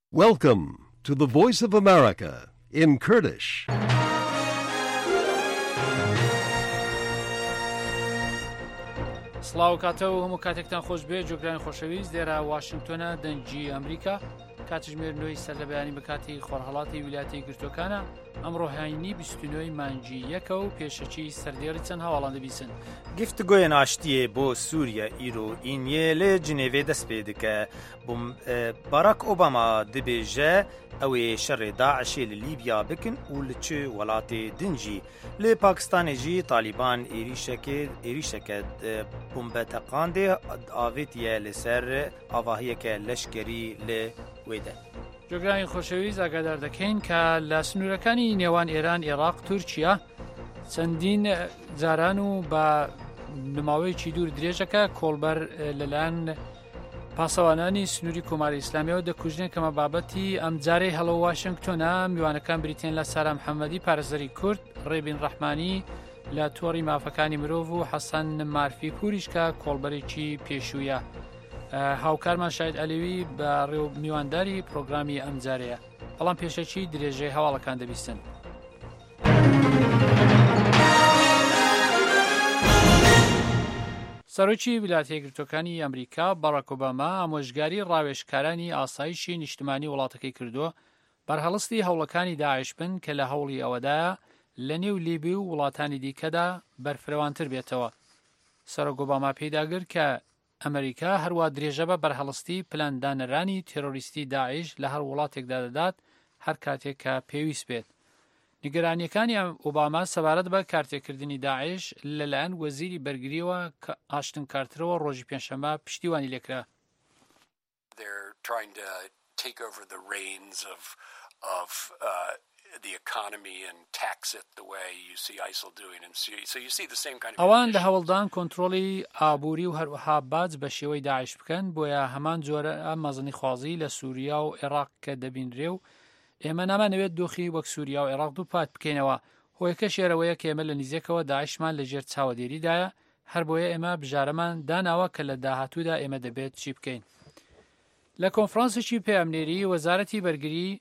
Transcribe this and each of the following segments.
Welcome to the Voice of America in Kurdish. سڵاو کاتەوە هەموو کاتێکتان خۆش بێ جۆگرانی خۆشەویست لێرە واشنگتۆنە دەنگی ئەمریکا کاتژمێر نوێی سەر لە بەیانی بەکاتی خۆرهەڵاتی ویلایەتی گرتوەکانە ئەمڕۆ هاینی 29 مانگی یەکە و پێشەچی سەردێڕی چەند هەواڵان دەبیسن گفتگوی ناشتیە بۆ سووریا ئیرۆ ئینیە لێ جنێڤێ دەست پێ دەکە باراک ئۆباما دەبێژە ئەوێ شەڕێ داعشێ لە لیبیا بکن و لە چ وڵاتێ دنجی لێ پاکستانێژی تالیبان ئێریشەکە بومبەتەقاندێ ئاڤێتیە لەسەر ئاڤاهیەکە لەشکەری لێ وێدە. جۆگرانی خۆشەویست ئاگادار دەکەین کە لە سنوورەکانی نێوان ئێران عێراق تورکیا چەندین جاران و بە نماوەیەکی دوور درێژەکە کۆڵبەر لەلایەن پاسەوانانی سنووری کۆماری ئیسلامیەوە دەکوژنێن کەمە بابەتی ئەم جارەی هەڵە واشنگتۆنە میوانەکان بریتێن لە سارا محەممەدی پارێزەری کورد ڕێبین ڕەحمانی لە تۆڕی مافەکانی مرۆڤ و حەسەن مارفی پوریش کە کۆڵبەرێکی پێشوویە. هاوکارمان شاید ئەلێوی بە ڕێو میوانداری پرۆگرامی ئەم جارەیە بەڵام پێشەچی درێژەی هەواڵەکان دەبیستن. سەرۆکی ویلایەتە یەکگرتووەکانی ئەمریکا باراک ئۆباما ئامۆژگاری ڕاوێژکارانی ئاسایشی نیشتمانی وڵاتەکەی کردووە بەرهەڵستی هەوڵەکانی داعش بن کە لە هەوڵی ئەوەدایە لە نێو لیبی و وڵاتانی دیکەدا بەرفرەوانتر بێتەوە. سەرۆک ئۆباما پێداگر کە ئەمریکا هەروە درێژە بە بەرهەڵستی پلاندانەرانی تێرۆریستی داعش لە هەر وڵاتێکدا دەدات هەر کاتێک کە پێویست بێت. نیگەرانیەکانی ئۆباما سەبارەت بە کارتێکردنی داعش لەلایەن وەزیری بەرگریەوە کە ئاشتن کارترەوە ڕۆژی پێنجشەممە پشتیوانی لێکرا. ئەوان لە هەوڵدان کۆنتڕۆلی ئابووری و هەروەها باج بە شێوەی داعش بکەن بۆیە هەمان جۆرە مەزنی خوازی لە سووریا و عێراق کە دەبینرێ و ئێمە نامانەوێت دۆخی وەک سووریا و عێراق دووپات بکەینەوە. هۆیەکە شێرەوەیە کە ئێمە لە نزیکەوە داعشمان لەژێر چاوەدێریدایە هەر بۆیە ئێمە بژارەمان داناوە کە لە داهاتوودا ئێمە دەبێت چی بکەین. لە کۆنفرانسێکی پەیامنێری وەزارەتی بەرگری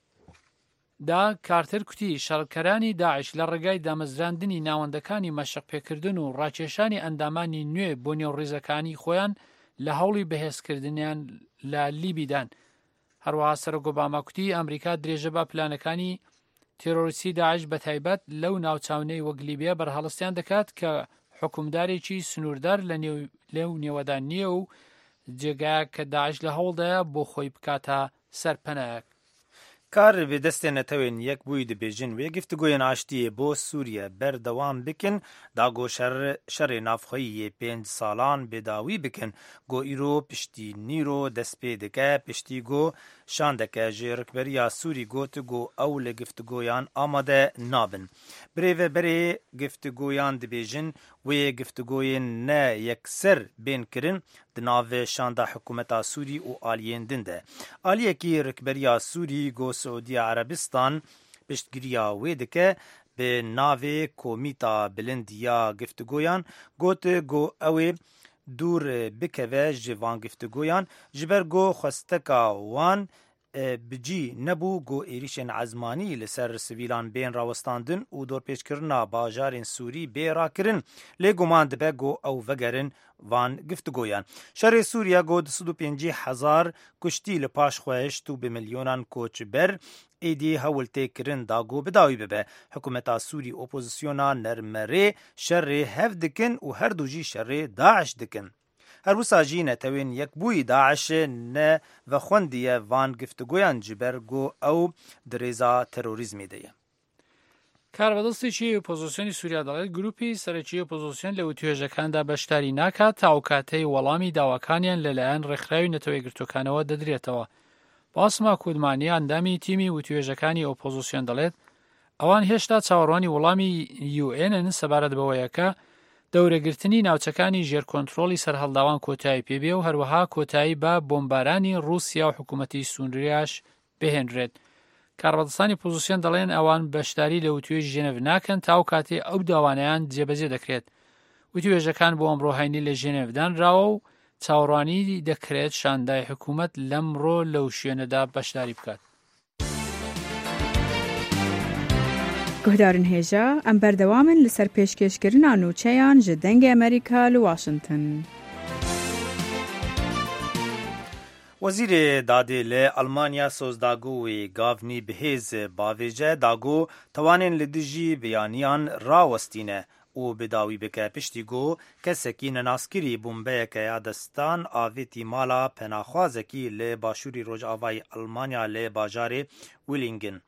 دا کارتر کوتی شەڕکەرانی داعش لە ڕێگای دامەزراندنی ناوەندەکانی مەشق پێکردن و ڕاکێشانی ئەندامانی نوێ بۆ نێوڕێزەکانی خۆیان لە هەوڵی بەهێزکردنیان لە لیبیدان. هەروەها سەرۆک ئۆباما کوتی ئەمریکا درێژە بە پلانەکانی تێرۆریستی داعش بە تایبەت لەو ناوچاونەی وەک لیبیا بەرهەڵستیان دەکات کە حکومدارێکی سنووردار لەو نێوەدا نییە و جێگایە کە داعش لە هەوڵدایە بۆ خۆی بکاتە سەرپەنایەک. کار بێدەستێ نەتەوێن یەک بووی دەبێژن وێ گفتگوی ناشتیە بۆ سووریا بەردەوام بکن داگۆ شەڕێ نافخۆییە 5 ساڵان بێداوی بکن گۆ ئیرۆ پشتی نیرۆ دەست پێ دەکە پشتی گۆ شان دەکە ژێ ڕکبەریە سووری گۆت گۆ ئەو لە گفتگۆیان ئامادە نابن. برێڤە بەرێ گفتگۆیان دەبێژن وێ گفتگۆیên ne yekser bên kirin di navê şanda hikûmeta Sûrî û aliyên din de. Aliyekî rikberiya Sûrî got Suudiya Erebistan piştgiriya wê dike bi navê Komîta Bilind ya giftigoyan got got ew ê dûr bikeve ji van giftigoyan ji ber got xwesteka wan bicî nebû got êrişên ezmanî li ser sivîlan bên rawestandin û dorpêçkirina bajarên Sûrî bê rakirin lê guman dibe got ew vegerin van giftigoyan. Şerê Sûriya got 250,000 kuştî li paş xwehişt û bi milyonan koçber êdî hewl tê kirin da got bidawî bibe. Hikûmeta Sûrî opozisyona nermerê şerê hev dikin û her du jî şerê Daeş dikin. Her wisa jî netewên yekbûyî Daişê ne vexwendiye van giftigoyan ji ber got ew di rêza terorîzmê de ye. کاربەدەستێکی ئۆپۆزیسیۆنی سووریا دەڵێت گروپی سەرەکی ئۆپۆزیسیۆن لە وتوێژەکاندا بەشداری ناکات تا ئەو کاتەی وەڵامی داواکانیان لەلایەن ڕێکخراوی نەتەوە یەکگرتووەکانەوە دەدرێتەوە. باسما کودمانی ئەندامی تیمی وتوێژەکانی ئۆپۆزیسیۆن دەڵێت ئەوان هێشتا چاوەڕوانی وەڵامی UN سەبارەت بەوەیەکە دەورەگرتنی ناوچەکانی ژێرکۆنتڕۆڵی سەرهەڵداوان کۆتایی پێبێ و هەروەها کۆتایی بە بۆمبارانی رووسیا و حکوومەتی سووریاش بهێنرێت. کاربەدەستانی پۆزیسیۆن دەڵێن ئەوان بەشداری لە وتوێژی ژێنێڤ ناکەن تا ئەو کاتێ ئەو داوانەیان جێبەجێ دەکرێت. وتوێژەکان بۆ ئەمڕۆ هاینی لە ژێنێڤ دانراوە و چاوەڕوانی دەکرێت شاندای حکوومەت لەمڕۆ لەو شوێنەدا بەشداری بکات. گهدارن هێژا ئەم بەردەوامن لەسەر پێشکەشکردنا نوچەیان ji dengê ئەمریکا li Washington. وزیر دادê li Almanya Sozdagûyê gavnî bihêz bavêje dago tewanên li dijî biyaniyan rawestîne û bi dawî bike piştî got kesekî nenaskirî bombeyeke ya destan avêtî mala penaxwazekî li başûrî Rojavayê Almanya li bajarê Willingen.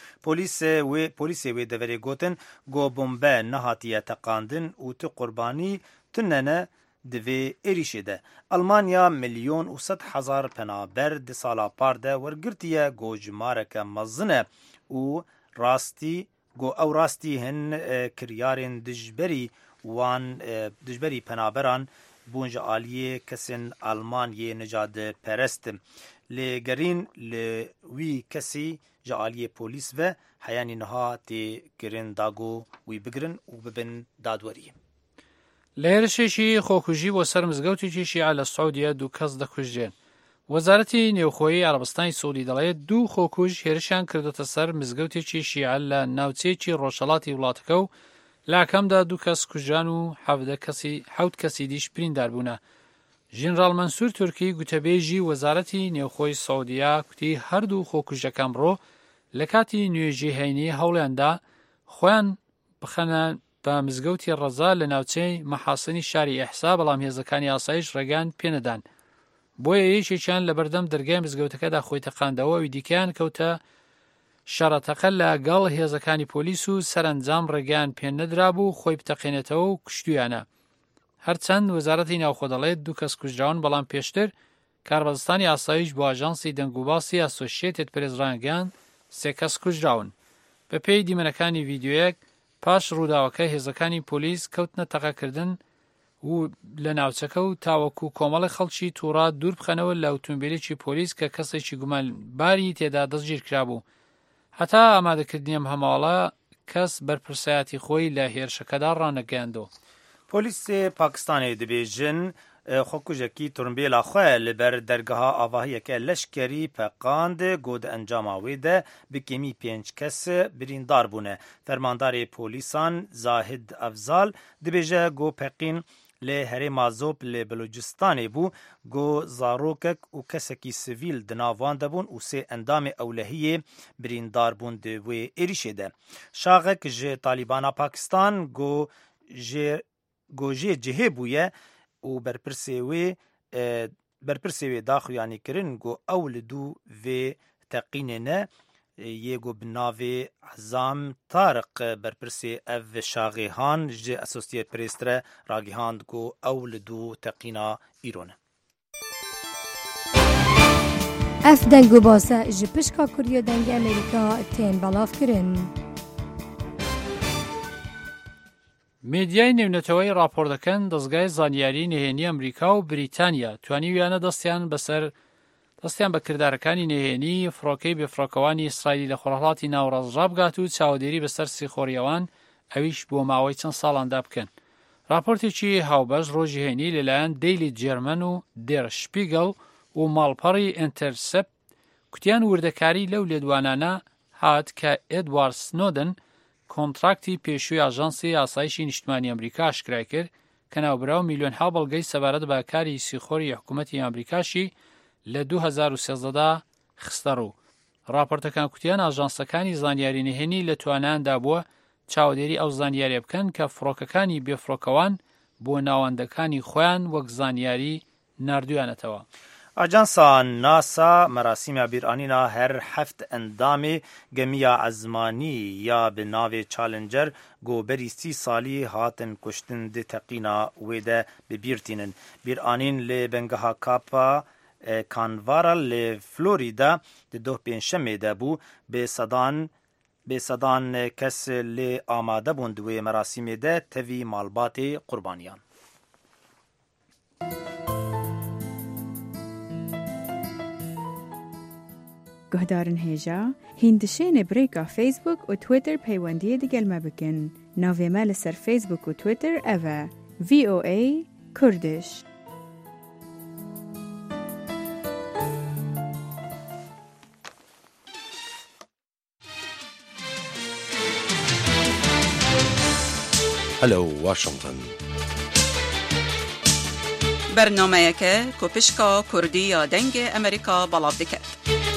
Polîsê wê deverê gotin got bombe nehatiye teqandin û ti qurbanî tunene divê êrişê de. Almanya milyon û sed hezar penaber di sala par de wergirtiye got jimareke mezin e û ew rastî hin kiryarên dijberî penaberan bûn ji aliyê kesên Almanyê nijadperest. Lêgerîn li wî kesî ji aliyê polîs ve heyanî niha tê kirin dago wî bigirin û bibin dadwerî. لە هێرشێکی خۆکوژی بۆ سەر مزگەوتێکی شیعە لە سعودیە 2 کەس دەکوژێن. وەزارەتی نێوخۆیی عەرەبستانی سعودی دەڵێت 2 خۆکوژ هێرشیان کردوتە سەر مزگەوتێکی شیعە لە ناوچەیەکی ڕۆژهەڵاتی وڵاتەکە و لە ئاکامدا 2 کەس کوژران و 7 کەسی دیش بریندار بوونە. ژینرال مەنسوور تورکی گوتەبێژی وەزارەتی نێوخۆی سعودیە کوتی هەردوو خۆکوژەکان بڕۆ لە کاتی نوێژی هەینی هەوڵیاندا خۆیان بخەنە بە مزگەوتی ڕەزا لە ناوچەی مەحاسنی شاری ئەحسا بەڵام هێزەکانی ئاسایش ڕێگان پێنەدان. بۆیە یەکێکیان لە بەردەم دەرگای مزگەوتەکەدا خۆی تەقاندەوە و دیکەیان کەوتە شەڕەتەقە لەگەڵ هێزەکانی پۆلیس و سەرنجام ڕێگەیان پێ نەدرا بوو خۆی بتەقێنێتەوە و کوشتویانە. هەرچەند وەزارەتی ناوخۆ دەڵێت 2 کەس کوژراون بەڵام پێشتر کاربەدەستانی ئاسایش بۆ ئاژانسی دەنگوباسی ئاسۆشیێتد پرێس ڕایگەیاند 3 کەس کوژراون. بە پێی دیمەنەکانی ڤیدیۆیەک پاش ڕووداوەکە هێزەکانی پۆلیس کەوتنە تەقەکردن و لە ناوچەکە و تاوەکو کۆمەڵی خەڵکی تووڕا دوور بخەنەوە لە ئۆتۆمبیلێکی پۆلیس کە کەسێکی گومانباری تێدا دەستگیر کرابوو. هەتا ئامادەکردنی ئەم هەماڵە کەس بەرپرسایەتی خۆی لە هێرشەکەدا ڕانەگەیاندەوە. پۆلیسê Pakistanê dibêjin xwekujekî turnbêla xwe li ber dergeha avahiyeke leşkerî peqand got di encama wê de bi kêmî 5 kes birîndar bûne. Fermandarê polîsan Zahid Efzal dibêje got peqîn li herêma Zop li Belucistanê bû got zarokek û kesekî sivîl di nav wan de bûn û 3 endamê ewlehiyê birîndar bûn di wê êrişê de. Şaxek ji Talîbana Pakistan got jê cihê bûye û berpirsê wê daxuyanî kirin got ew li dû vê teqînê ne yê got bi navê Ezam Tariq berpirsê ev şaxêhan ji Associated Press re ragihand got ew li dû teqîna îro ne. Ev dengûbase ji pişka Kuriya dengê Amerîka tên belavkirin. میدیای نێونەتەوەی راپۆر دەکەن دەستگای زانیاری نهێنی ئەمریکا و بریتانیا توانی ویانە دەستیان بە کردارەکانی نهێنی فڕۆکەی بێفڕۆکەوانی ئیسرائیلی لە خۆرهەڵاتی ناوڕاستڕا بگات و چاودێری بەسەر سیخۆریەوان ئەویش بۆ ماوەی چەند ساڵاندا بکەن. راپۆرتێکی هاوبەش ڕۆژی هێنی لەلایەن دەیلی جێرمەن و دێر شپیگەڵ و ماڵپەڕی ئینتەرسەپت کوتیان وردەکاری لەو لێدوانانە هات کە ئێدوارد سنۆدن کۆنتراکتی پێشووی ئاژانسی ئاسایشی نیشتمانی ئەمریکا ئاشکرای کرد کە ناوبراو میلیۆنها بەڵگەی سەبارەت بە کاری سیخۆری حکوومەتی ئەمریکاشی لە 2013دا خستە ڕوو. راپۆرتەکان کوتیان ئاژانسەکانی زانیاری نهێنی لە توانایاندا بووە چاودێری ئەو زانیاریە بکەن کە فڕۆکەکانی بێفڕۆکەوان بۆ ناوەندەکانی خۆیان وەک زانیاری ناردویانەتەوە. Ajansa NASA merasîma bîranîna her heft endamê gemiya ezmanî ya bi navê Challenger goberî 30 salî hatin kuştin di teqîna wê de bibîrtînin. Bîranîn li bengeha Kapa Canaveral li Florida di doh pênşemê de bû bê sedan kes lê amade bûn di wê merasîmê de tevî malbatê qurbaniyan. گهدارن هێژا هیندشێنێ برێکا فیسبوک و تویتر پەیوەندیە دەگەلمە بکەن. ناوێمە لەسەر فیسبوک و تویتر ئەڤە VOA کوردش. هەلو واشنگتن. بەرنامەیەکە کۆپشکا کوردی یا دەنگ ئەمریکا بەڵاو دەکات.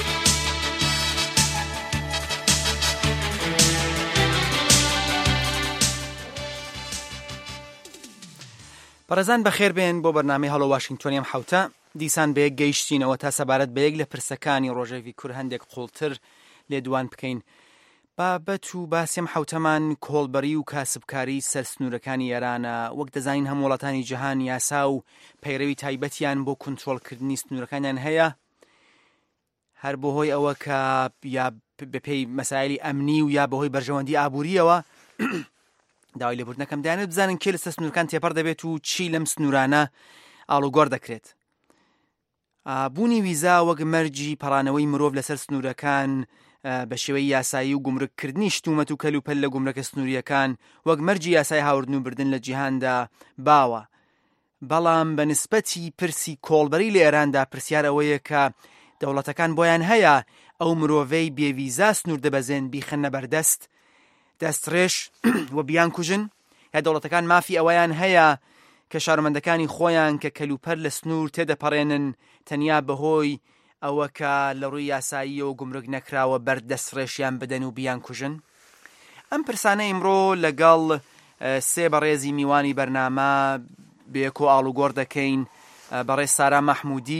بەڕێزان بەخێر بێن بۆ بەرنامەی هەڵۆ واشنگتۆنیم حوتە دیسان بەیەک گەیشتینەوە تا سەبارەت بە یەک لە پرسەکانی ڕۆژەوی کوور هەندێک قوڵتر لێدوان بکەین. بابەت و باسیم حوتەمان کۆڵبەری و کاسبکاری سەر سنوورەکانی ئێرانە. وەک دەزانین هەموو وڵاتانی جیهان یاسا و پەیڕەوی تایبەتیان بۆ کنترۆڵکردنی سنوورەکانیان هەیە، هەر بەهۆی ئەوە کە یا بەپێی مەسایلی ئەمنی و یا بەهۆی بەرژەوەندی ئابووریەوە داوای لێبوردنەکەم دەیانێت بزانن کێ لەسەر سنوورەکان تێپەڕ دەبێت و چی لەم سنوورانە ئاڵوگۆڕ دەکرێت. بوونی ویزا وەک مەرجی پەڕانەوەی مرۆڤ لەسەر سنوورەکان بە شێوەی یاسایی و گومڕککردنی شتومەت و کەلوپەل لە گومڕەکە سنووریەکان وەک مەرجی یاسای هاوردن و بردن لە جیهاندا باوە. بەڵام بە نسبەتی پرسی کۆڵبەری لە ئێراندا پرسیار ئەوەیە کە دەوڵەتەکان بۆیان هەیە ئەو مرۆڤەی بێویزا سنوور دەبەزێن بیخەنە بەردەست دەستڕێش و بیان کوژن، یا دەوڵەتەکان مافی ئەوەیان هەیە کە شارمەندەکانی خۆیان کە کەلوپەر لە سنوور تێدەپەڕێنن تەنیا بەهۆی ئەوە کە لە ڕووی یاسایی و گومرگ نەکراوە بەردەستڕێشیان بدەن و بیان کوژن. ئەم پرسانە ئیمڕۆ لەگەڵ سێ بەڕێزی میوانی بەرنامە بێکۆ ئاڵوگۆڕ دەکەین. بەڕێز سارا مەحموودی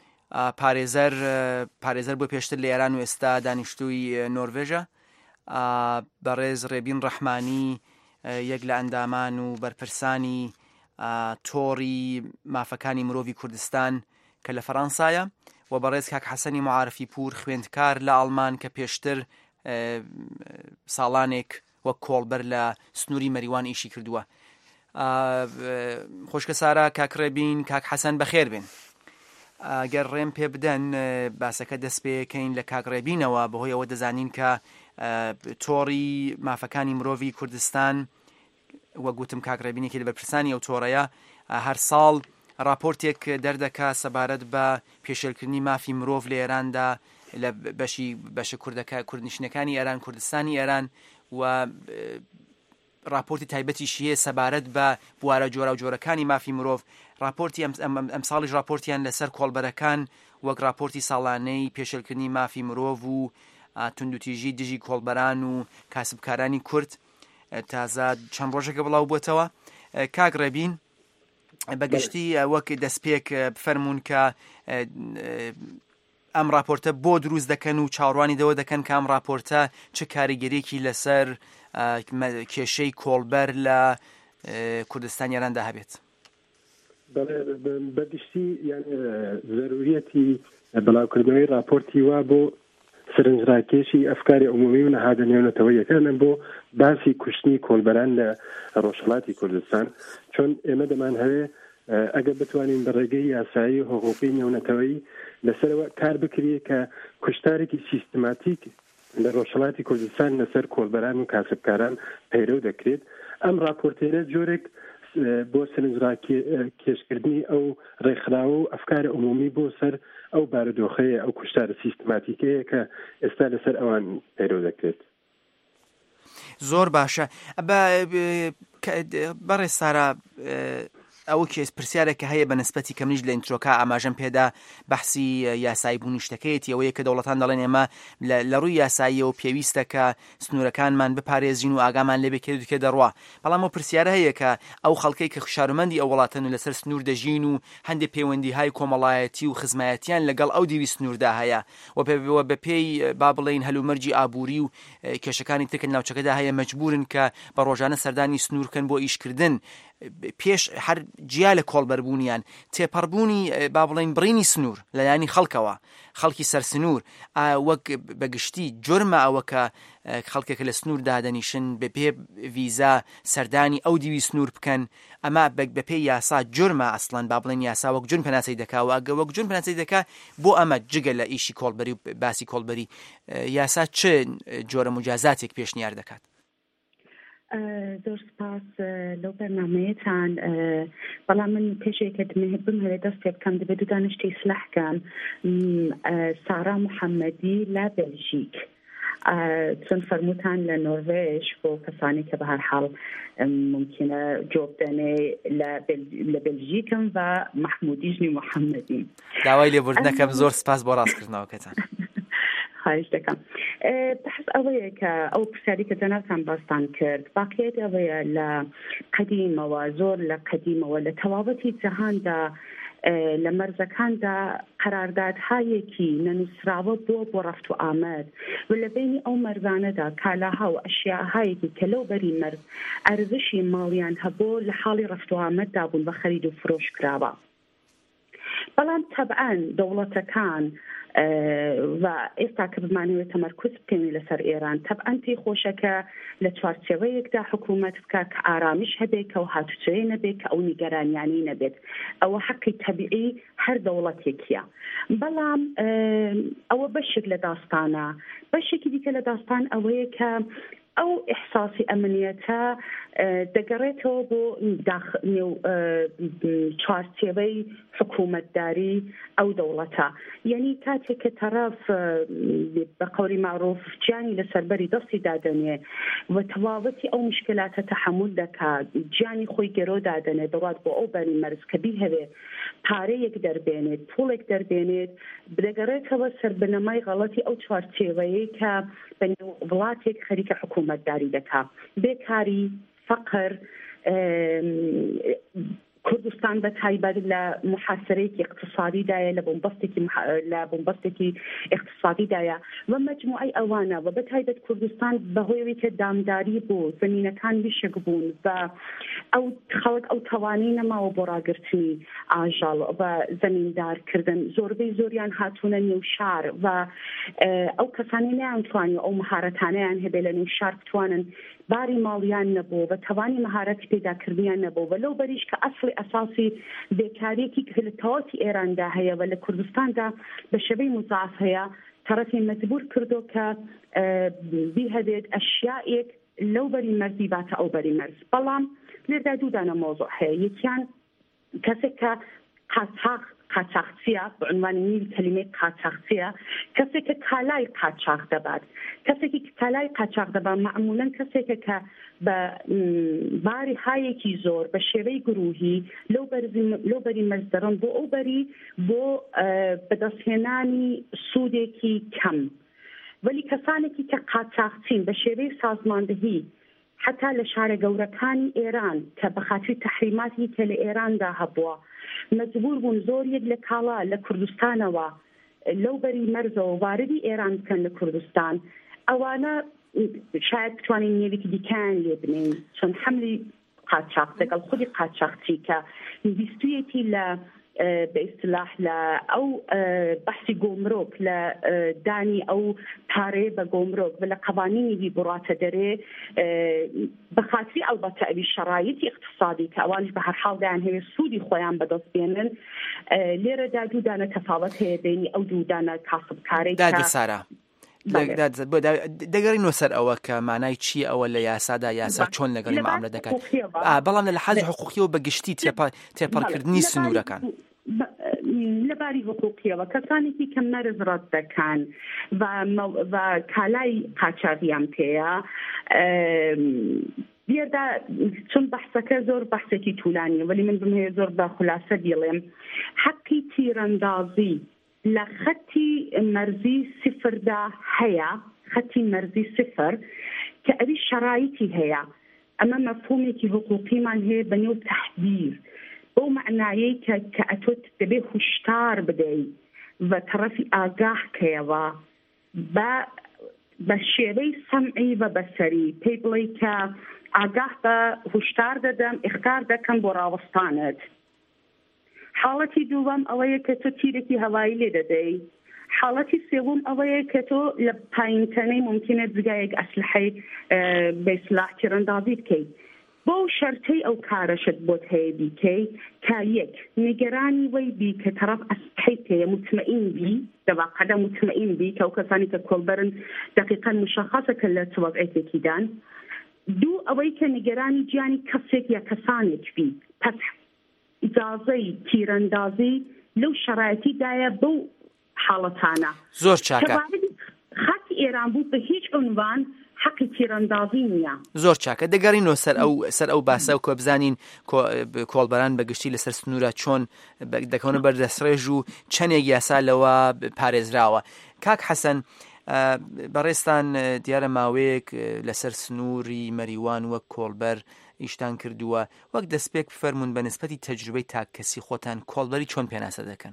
پارێزەر بۆ پێشتر لە ئێران و ئێستا دانیشتووی نۆروێژە، بەڕێز ڕێبین ڕەحمانی یەک لە ئەندامان و بەرپرسانی تۆڕی مافەکانی مرۆڤی کوردستان کە لە فەڕەنسایە، و بەڕێز کاک حەسەنی معارفی پور خوێندکار لە ئەڵمان کە پێشتر ساڵانێک وەک کۆڵبەر لە سنووری مەریوان ئیشی کردووە. خۆشکە سارا، کاک ڕێبین، کاک حەسەن بەخێر بێن. گەر ڕێم پێ بدەن باسەکە دەست پێکەین لە کاک ڕێبینەوە، بەهۆی ئەوە دەزانین کە تۆڕی مافەکانی مرۆڤی کوردستان وە گوتم کاک ڕێبینێکی لە بەرپرسانی ئەو تۆڕەیە هەر ساڵ راپۆرتێک دەردەکا سەبارەت بە پێشێلکردنی مافی مرۆڤ لە ئێراندا لە بەشە کوردنشینەکانی ئێران، کوردستانی ئێران، و راپۆرتی تایبەتیشی هەیە سەبارەت بە بوارە جۆرە و جۆرەکانی مافی مرۆڤ. راپۆرتی ئەم ساڵیش راپۆرتیان لەسەر کۆڵبەرەکان وەک راپۆرتی ساڵانەی پێشێلکردنی مافی مرۆڤ و توندوتیژی دژی کۆڵبەران و کاسبکارانی کورد تازە چەند ڕۆژێکە بڵاو بووتەوە. کاک ڕێبین، بەگشتی وەک دەستپێک بفەرمونون کە ئەم راپۆرتە بۆ دروست دەکەن و چاوەڕوانی دەوە دەکەن کە ئەم راپۆرتە چه کاریگەریەکی لەسەر کێشەی کۆڵبەر لە کوردستان ئێراندا هەبێت. بەگشتی ضرورەتی بەڵاوکردنەوەی راپۆرتی وا بۆ سەرنجڕاکێشی ئەفکاری عمومی و نەهادەنێونەتەوە یەکەنن بۆ باسی کوشتنی کۆڵبەران لە ڕۆژهەڵاتی کوردستان، چۆن ئێمە دەمان هەوێ ئەگەر بتوانین بە ڕێگەی یاسایی حقوقی نێونەتەوەی لەسەرەوە کار بکرێت کە کوشتارێکی سیستماتیک لە ڕۆژهەڵاتی کوردستان لەسەر کۆڵبەران و کاسبکاران پەیرەو دەکرێت. ئەم راپۆرتێرە جۆرێک بۆ سەرنجڕاکێشکردنی ئەو ڕێکخراوە و ئەفکاری عمومی بۆ سەر ئەو بارودۆخەیە، ئەو کوشتارە سیستماتیکەیە کە ئێستا لەسەر ئەوان پەیرەو دەکرێت. زۆر باشە. بەڕێ سارا، ئەو کێس پرسیارێکە هەیە بە نسبەتی کە منیش لە ئینترۆکە ئاماژەم پێدا بەحسی یاسایی بوونی شتەکەیەتی، ئەوەیە کە دەوڵەتان دەڵێن ئێمە لە ڕووی یاساییەوە پێویستە کە سنوورەکانمان بپارێزین و ئاگامان لێ بکرێت کە دەڕوا. بەڵام ئەو پرسیارە هەیە کە ئەو خەڵکەی کە شارمەندی ئەو وڵاتن و لەسەر سنوور دەژین و هەندێک پەیوەندی‌های کۆمەڵایەتی و خزمایەتیان لەگەڵ ئەو دیوی سنووردا هەیە و بە پێی با بڵێن هەلومەرجی ئابووری و کێشەکانی ترکە ناوچەکەدا هەیە مەجبورن کە بە ڕۆژانە سەردانی سنوورکەن بۆ ئیشکردن پێش هەر جیا لە کۆڵبەربوونیان تێپەڕبوونی با بڵێن بڕینی سنوور لەلایانی خەڵکەوە، خەڵکی سەر سنوور، وەک بەگشتی جۆرمە ئەوە کە خەڵکێک لە سنوور دادەنیشن بە پێ ویزا سەردانی ئەو دیوی سنوور بکەن. ئەمە بە پێی یاسا جۆرمە ئەسڵەن با بڵێن یاسا وەک جۆرم پەناسەی دەکاوە. ئەگە وەک جۆرم پەناسەی دەکا بۆ ئەمە جگە لە ئیشی کۆڵبەری و باسی کۆڵبەری یاسا چه جۆرە مجازاتێک پێشنیار دەکات؟ زۆر سپاس لەو بەرنامەیەتان. بەڵام من پێشێکە دمەهێبم هەوێ دەستێک بکەم دەبێت دوو دانیشتەی سلاحکەم. سارا محەممەدی لە بێلژیک چون فرموتان لە نۆروێژ بۆ کەسانی کە بە هەر حاڵ ممکنە جۆب دەنێ لە بلژیکم و محمودیژنی محەممەدی داوای لێبوردنەکەم زۆر سپاس بۆ ڕاستکردنەوەکەتان. خواهش دەکەم. بەحث ئەوەیە کە ئەو پرسیاری کە جەنابتان باستان کرد باقیێت ئەوەیە لە قەدیمەوە زۆر لە قەدیمەوە لە تەواوەتی جەهاندا لە مەرزەکاندا قەراردادهایەکی نەنووسراوە بۆ ڕەفت و ئامەد و لە بینی ئەو مەرزانەدا کالاها و ئەشیاهایەکی کە لەو بەری مەرز ئەرزشی ماڵیان هەبوو لە حاڵی ڕەفت و ئامەددا بوون بە خەرید و فرۆش کراوە. بەڵام تەبعاً دەوڵەتەکان و ئێستا کە بمانەوێت تەمەرکوز بکەین لەسەر ئێران تەبعاً پێی خۆشەکە لە چوارچێوەیەکدا حکوومەت بکە کە ئارامش هەبێت کە و هاتوچۆیە نەبێت کە ئەو نیگەرانیانەی نەبێت. ئەوە حەقی تەبیعی هەر دەوڵەتێکیە. بەڵام ئەوە بەشێک لە داستانە. بەشێکی دیکە لە داستان ئەوەیە کە ئەو ئیحساسی ئەمنیەتە دەگەڕێتەوە بۆ چوارچێوەی حکوومەتداری ئەو دەوڵەتە. یعنی کاتێک کە تەرەف بە قەولی معروف گیانی لەسەربەری دەستی دادەنێ و تەواوەتی ئەو مشکلاتە تەحمل دەکات گیانی خۆی گەرۆ دادەنێ دەوات بۆ ئەو بەری مەرز کە بیهەوێ پارەیەک دەربێنێت پوڵێک دەربێنێت دەگەڕێتەوە سەر بنەمای غەڵەتی ئەو چوارچێوەیە کە بەنێو وڵاتێک خەریکە حکوومەتداری دەکات. بێکاری، فەقر، کوردستان بە تایبەت لە محاسرەیەکی اقتصادیدایە لە بۆمبەستێکی اقتصادیدایە و مەجموعەی ئەوانە و بە تایبەت کوردستان بەهۆیەوەی کە دامداری بوو زمینەکان ویشک بوون و ئەو خەڵک ئەو توانایی نەماوە بۆ ڕاگررتنی ئاژەڵ و زەمیندارکردن زۆربەی زۆریان هاتوونە نێو شار و ئەو کەسانی نەیانتوانی ئەو مهارەتانەیان هەبێ لە نێو شار بتوانن باری ماڵیان نەبوو بە توانی مهارەتی پێداکردنیان نەبوو و لەو بەریش کە ئەسڵی ئەساسی بێکاریەکی کە لە تەواوەتی ئێراندا هەیە و لە کوردستاندا بە شێوەی مزاعف هەیە تەرەفی مەجبور کردو کە بیهەبێت ئەشیائێک لەو بەری مەرزی باتە ئەو بەری مەرز. بەڵام لێردا دوودانە مۆزوع هەیە. یەکیان کەسێک کە قاچاقچیە بعنوانی نیل کەلیمەی قاچاقچیە کەسێک کە کالای قاچاق دەبات. کەسێکی کە کالای قاچاق دەبات معمولاً کەسێکە کە بە باری هایەکی زۆر بە شێوەی گروهی لەو بەری مەرز دەڕۆن بۆ ئەو بەری بۆ بەدەستهێنانی سوودێکی کەم. ولی کەسانێکی کە قاچاقچین بە شێوەی سازماندهی حتا لە شارە گەورەکانی ئێران کە بە خاطری تەحریماتی کە لە ئێراندا هەبووە مەجبور بوون زۆریەک لە کاڵا لە کوردستانەوە لەو بەری مەرزەوە واردی ئێران بکەن لە کوردستان ئەوانە شاید بتوانین نێوێکی دیکەیان لێ بنین چۆن حملی قاچاق لەگەڵ خودی قاچاقچی کە بیستویەتی لە به اصطلاح لە ئەو بەحسی گۆمرۆک لە دانی ئەو پارەیە بە گۆمرۆک لە قوانینی بڕاتە دەرێ بە خاطری ئەلبەتە ئەوی شەرایطی اقتصادی کە ئەوانش بە هەر حاڵدایان هەیە سوودی خۆیان بەدەست بێنن لێرەدا دوودانە تەفاوەت هەیە بینی ئەو دوودانە کاسبکارەی دادی سارا دەگەڕینەوە سەر ئەوە کە مانای چی ئەوە لە یاسادا یاسا چۆن لەگەڵی مەعاملە دەکات بەڵام لە لەحاظی حقوقیەوە بە گشتی تێپەڕکردنی سنوورەکان لەباری حقوقیەوە کەسانێکی کە مەرز ڕەت دەکەن و کالای قاچاقیان پێەیە دیێردا چون بەحسەکە زۆر بەحسێکی توولانی ولی من بمهەیە زۆر بە خولاسە بیڵێم حەقی تیرەندازی لە خەتی مەرزی سفردا هەیە خەتی مەرزی سفر کە ئەوی شەرایطی هەیە ئەمە مەفهومێکی حقوقیمان هەیە بەنێو تەحدیر بۆ معنایەی کە ئەتۆت دەبێ هوشتار بدەی و تەرەفی ئاگاه کەیەوە بە شێوەی سەمعی و بەسەری پێی بڵێ کە ئاگاه بە هوشتار دەدەم ئیختار دەکەم بۆ ڕاوەستانت. حاڵەتی دووەم ئەوەیە کە تۆ تیرێکی هەوایی لێ دەدەی. حاڵەتی سێوم ئەوەیە کە تۆ لە پایینتەنەی ممکنە جگایەک ئەسلحەی بە ئیصلاح تیرەندازی بکەیت. بۆ شەرتەی ئەو کارەشت بۆت هەیە بیکەی کە یەک نیگەرانی وەی بی کە تەرەف ئەسلحەی پێیە مطمئین بی دەواقەدە مطمئین بی کە ئەو کەسانی کە کۆڵبەرن دقیقاً مشخصە کە لە وەضعیەتێکیدان. دوو ئەوەی کە نیگەرانی گیانی کەسێک یا کەسانێک بی پس ئیجازەی تیرەندازی لەو شەرایەتیدایە بەو حاڵەتانە زۆر چاکە خاتی تێران بوو بە هیچ عنوان حەقی تیرەندازی نییە. زۆر چاکە دەگەڕینەوە سەر ئەو باسە و کۆ بزانین کۆڵبەران بەگشتی لەسەر سنوورە چۆن دەکەونە بەردەستڕێژ و چەندێک یاسا لەوە پارێزراوە. کاک حەسەن بەڕێستان دیارە ماوەیەک لەسەر سنووری مەریوان وەک کۆڵبەر ئیشتان کردووە، وەک دەستپێک بفەرمونون بە نسبەتی تەجروبەی تاکەسی خۆتان کۆڵبەری چۆن پێناسە دەکەن؟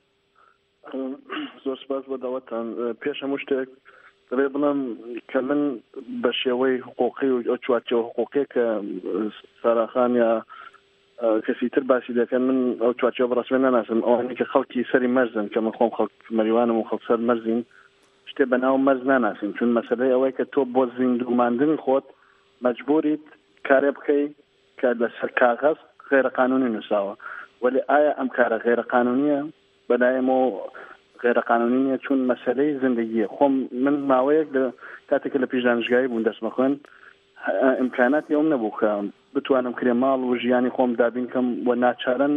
زۆر سپاس بۆ داوەتان. پێش هەموو شتێک دەبێ بڵم کە من بە شێوەی حقوقی و چوارچێوە حقوقی کە ساراخان یا کەسی تر باسی دەکەن من ئەو چوارچێوە بەڕەسمی ناناسم. ئەوانەی کە خەڵکی سەری مەرزن کە من خۆم خەڵک مەریوانم و خەڵک سەر مەرزین شتێ بەناو مەرز ناناسین، چون مەسەلەی ئەوەی کە تۆ بۆ زیندووماندنی خۆت مەجبوریت کارێ بکەی کە لەسەر کاغەز غێرە قانونی نووساوە، ولی ئایا ئەم کارە غێرە قانونیە؟ بەلایەمەوە غێرە قانونی نییە، چون مەسەلەی زندگیە. خۆم من ماوەیەک کاتێک لە پێش دانشگایی بوون دەستمە خوێن ئیمکاناتی ئەوم نەبوو کە بتوانم کرێ ماڵ و ژیانی خۆم دابین کەم و ناچارن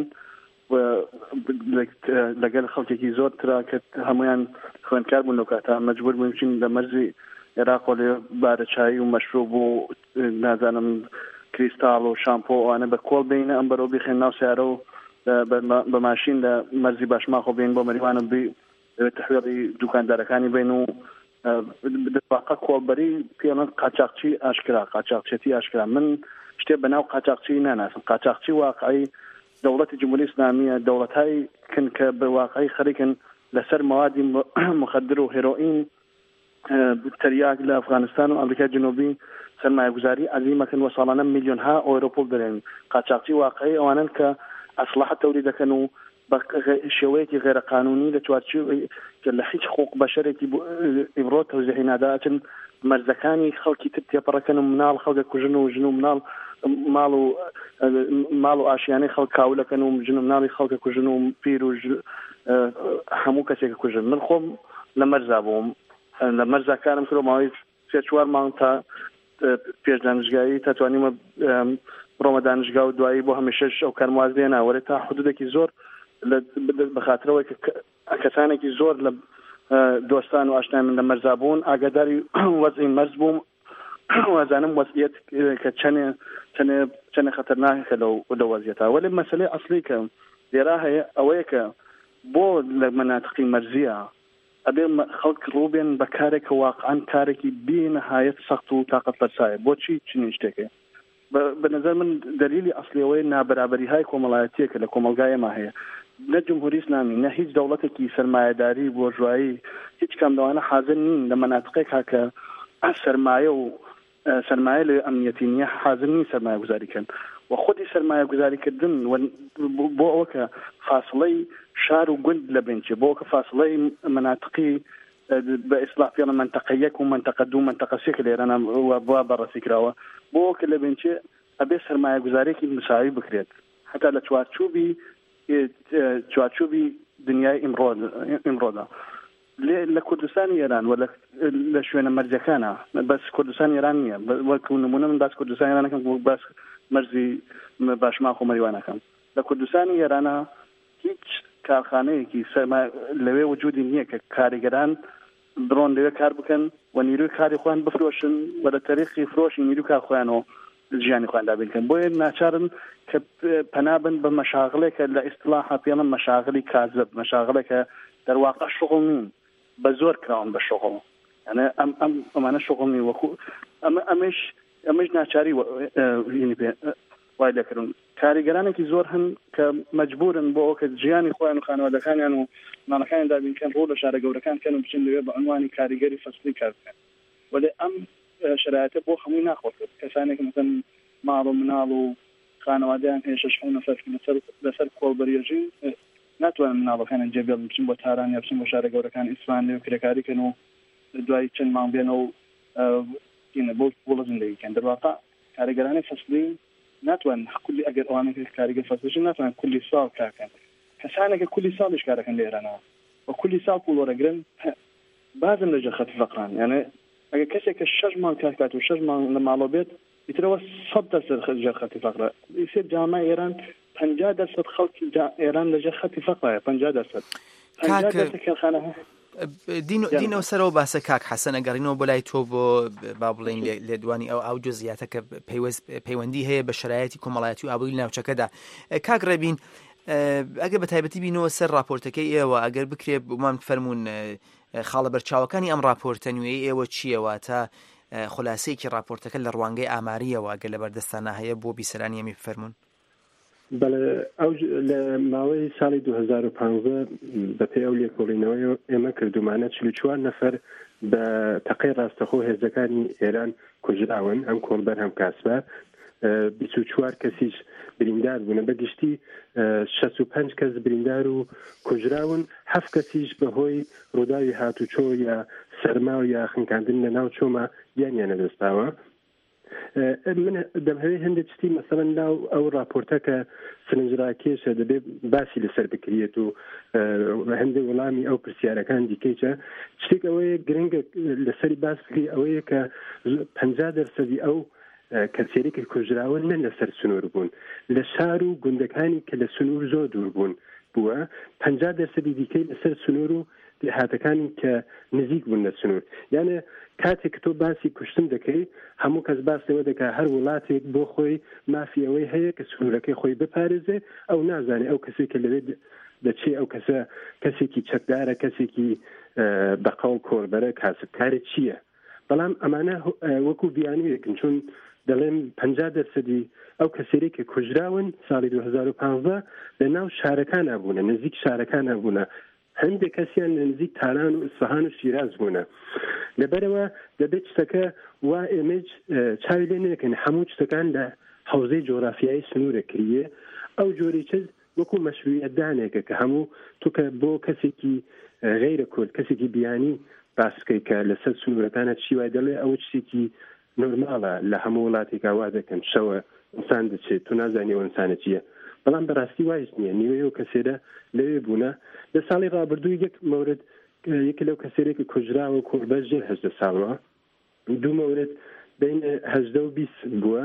لەگەل خەڵکێکی زۆر ترا کە هەمویان خوێندکار بوون لەو کاتە مەجبور بووین بچین لە مەرزی عێراق لێ بارەچایی و مەشروب و نازانم کریستاڵ و شامپۆ ئەوانە بە کۆڵ بینە ئەم بەرەو بخێن ناو سیارە و بە ماشین لە مەرزی باشماخۆ بین بۆ مەریوانم بی تحویڵی دوکاندارەکانی بین و واقع کۆڵبەری پێڵەن قاچاقچی ئاشکرا قاچاقچێتی ئاشکرا. من شتێ بەناو قاچاقچی ناناسم. قاچاقچی واقعی دەوڵەتی جمهوری ئیسلامیە دەوڵەتایی کن کە بە واقعی خەریکن لەسەر موادی مخدر و هێرۆئین تریاک لە ئەفغانستان و ئەمریکای جنوبی سەرمایه‌گوزاری عەزیمەکەن و ساڵانە میلیۆنها ئۆیرۆپۆل دەرێن. قاچاقچی واقعی ئەوانن کە ئەسلحە تەولید دەکەن و بە شێوەیەکی غێرە قانونی لە چوارچێوەی کە لە هیچ حقوق بەشەرێکی ئیمڕۆ تەوزیعی ناداچن مەرزەکانی خەڵکی تر تێپەڕەکەن و مناڵ خەڵکە کوژن و ژن و مناڵ ماڵ و ئاشیانەی خەڵک کاولەکەن و ژن و مناڵی خەڵکە کوژن و پیر و هەموو کەسێکە کوژن. من خۆم لە مەرزا بووم، لە مەرزا کارم کرد ماوەی 3-4 مانگ تا پێش دانشگایی تا توانیمە بڕۆمە دانشگا و دوایی بۆ هەمیشەش ئەو کارم واز لێ ناوەرێت تا حدودێکی زۆر بەخاترەوەی کەسانێکی زۆر لە دۆستان و ئاشنای من لە مەرزا بوون ئاگاداری وەزعی مەرز بووم وازانم وەزعیەت کە چەنێ خەتەرناکە لەو وەزعیەتە. وەلی مەسەلەی ئەسڵی کە لێرا هەیە ئەوەیە کە بۆ لە مەناتقی مەرزیە ئەبێ خەڵک ڕووبێن بە کارێک کە واقعاً کارێکی بێنەهایەت سەخت و تاقەت بەرسایە. بۆچی چنین شتێکە؟ بە نظر من دلیلی ئەسڵیەوەی نابەرابەریهای کۆمەڵایەتیە کە لە کۆمەلگایەما هەیە. نە جمهوری ئیسلامی نە هیچ دەوڵەتێکی سەرمایەداری بۆژوایی هیچ کام لەوانە حاضر نین لە مەناتقێکا کە سەرمایە و سەرمایە لە ئەمنیەتی نییە حاضر نین سەرمایە گوزاریکەن و خودی سەرمایە گوزاریکردن بۆ ئەوە کە فاصلەی شار و گوند لە بنچێ، بۆ ئەوە کە فاصلەی مەناتقی بە ئیسلاح پێڵە منتەقە 1 و منتەقە 2 منتەقە 3 کە لێرەنا بۆ بەڕەسی کراوە بۆ ئەوە کە لە بنچێ ئەبێ سەرمایە گوزارێکی مساوی بکرێت حتا لە چوارچوبی دنیای ئیمڕۆدا. لە کوردستانی ئێران و لە شوێنە مەرجەکانە بەس کوردستان ئێران نییە، وەکو نمونە من باس کوردستان ئێرانەکەم باس مەرزی باشماخ و مەریوانەکەم. لە کوردستانی ئێرانە هیچ کارخانەیەکی لەوێ وجودی نییە کە کاریگەران بڕۆن لەوێ کار بکەن و نیروی کاری خۆیان بفرۆشن و لە تاریخی فرۆشی نیروی کار خۆیانەوە ژیانی خۆیان دابینکەن. بۆیە ناچارن کە پەنابن بە مەشاغڵێکە لە ئیستلاحا پێڵم مەشاغڵی کاذب، مەشاغڵێکە دەرواقع شغڵ نین، بە زۆر کراون بە شغڵ، یعنی ئەمانە شغڵ نین. وەکو ئەمەش ناچاری وای لەکردن. کاریگەرانێکی زۆر هەن کە مەجبورن بۆ ئەوکە ژیانی خۆیان و خانەوادەکانیان و ماڵەکانیان دابینکەن ڕۆ لە شارە گەورەکان کەن و بچن لەوێ بە عنوانی کاریگەری فەسلی کار بکەن. وەلی ئەم شرایطە بۆ هەمووی ناخۆت. کەسانێک مثلا ماڵ و مناڵ و خانەوادەیان هەیە 6 نەفەر لەسەر کۆڵبەریەژی ناتوانن مناڵەکانیان جێبێڵن بچن بۆ تاران یا بچن بۆ شارە گەورەکان ئیسفان لێ و کرێکاریکەن و دوای چەند مانگ بێنەوە بۆ وڵە زندگیکەن. دەرواقع کاریگەرانی فەسلی ناتوان کولی ئەگەر ئەوانێک کاریگەر فەسلیش ناتوان کولی ساڵ کارکەن. کەسانێکە کولی ساڵیش کارەکەن لە ئێرانەوە و کولی ساڵ پوڵ وەرەگرن بازم لەژێر خەتی فەقران. یعنی ئەگەر کەسێک کە 6 مانگ کار کات و 6 مانگ لە ماڵەوە بێت ئیترەوە 100% لەژێر خەتی فەقرە. ئیسێ جامای ئێران 50% خەڵکی ئێران لەژێر خەتی فەقرە. 50% دینەوە سەرەوە باسە کاک حەسەن ئەگەڕینەوە بۆ لای تۆ بۆ با بڵین لێدوانی ئەو جزئیاتە کە پەیوەندی هەیە بە شرایەتی کۆمەڵایەتی و ئابووری ناوچەکەدا. کاک ڕێبین ئەگەر بە تایبەتی بینەوە سەر راپۆرتەکەی ئێوە ئەگەر بکرێ بمان فەرمونون خاڵە بەرچاوەکانی ئەم راپۆرتە نوێی ئێوە چیەوە تا خلاصەیەکی راپۆرتەکە لە ڕوانگەی ئاماریەوە ئەگەر لە بەردەستانە هەیە بۆ بیسەرانی ئەمی بفەرمونون. بەڵێ ئەو لە ماوەی ساڵی 2015 بەپێی ئەو لێکۆڵینەوەی ئێمە کردومانە 44 نەفەر بە تەقەی ڕاستەخۆ هێزەکانی ئێران کوژراون، ئەم کۆڵبەر هەم کاسبار 24 کەسیش بریندار بوون، بەگشتی 65 کەس بریندار و کوژراون، 7 کەسیش بەهۆی ڕووداوی هاتوچۆ یا سەرما و یا خنکاندن لە ناو چۆمە یانیانە دەستاوە. من دەبێت هەندێک شتی مەسەڵەن ناو ئەو راپۆرتە کە سنجڕاکێشە دەبێت باسی لەسەر بکرێت و هەندێک وەڵامی ئەو پرسیارەکان دیکەیتە. شتێک ئەوەیە گرنگە لەسەری باس بکری ئەوەیە کە 50% ئەو کەسێرێکی کوژراون نە لەسەر سنوور بوون، لە شار و گوندەکانی کە لە سنوور زۆر دوور بوون بووە، 50% دیکەی لەسەر سنوور و دێهاتەکانی کە نزیک بوون لە سنوور. یانە کاتێک تۆ باسی کوشتن دەکەی هەموو کەس باسەوە دەکات هەر وڵاتێک بۆ خۆی مافی ئەوەی هەیە کە سنوورەکەی خۆی بپارێزێ، ئەو نازانێ ئەو کەسێک کە لەوێ دەچێ ئەو کەسە کەسێکی چەکدارە، کەسێکی بەقەڵ کۆربەرە کاسبکارێک چییە. بەڵام ئەمانە وەکو بیانوێکن، چون دەڵێن 50% ئەو کەسێری کە کوژراون ساڵی 2015 لە ناو شارەکان نبوونە، نزیک شارەکان نبوونە، هەندێک کەسیان لە نزیک تاران و ئیسفەهان و شیراز بوونە. لەبەرەوە دەبێت شتەکە وا ئێمەج چاوی لێ نەکەن هەموو شتەکان لە حوزەی جۆرافیایی سنوورە کریە. ئەو جۆری چیز وەکو مەشروعیەتدانێکە کە هەموو توکە بۆ کەسێکی غەیرە کورد، کەسێکی بیانی باسکەی کە لەسەر سنوورەکانە چی وای دەڵێ ئەوە شتێکی نۆرماڵە لە هەموو وڵاتێکا وا دەکەن شەوە ئینسان دەچێت تو نازانیەوە ئینسانە چییە. بەڵام بەڕاستی وایش نییە، نیوەیە و کەسێرە لەوێ بوونە. لە ساڵی ڕابردووی یەک مەورد یەک لەو کەسێرێکی کوژراوە کۆربەر ژێر 18 ساڵەوە، دوو مەورد بین 18 و 20 بووە.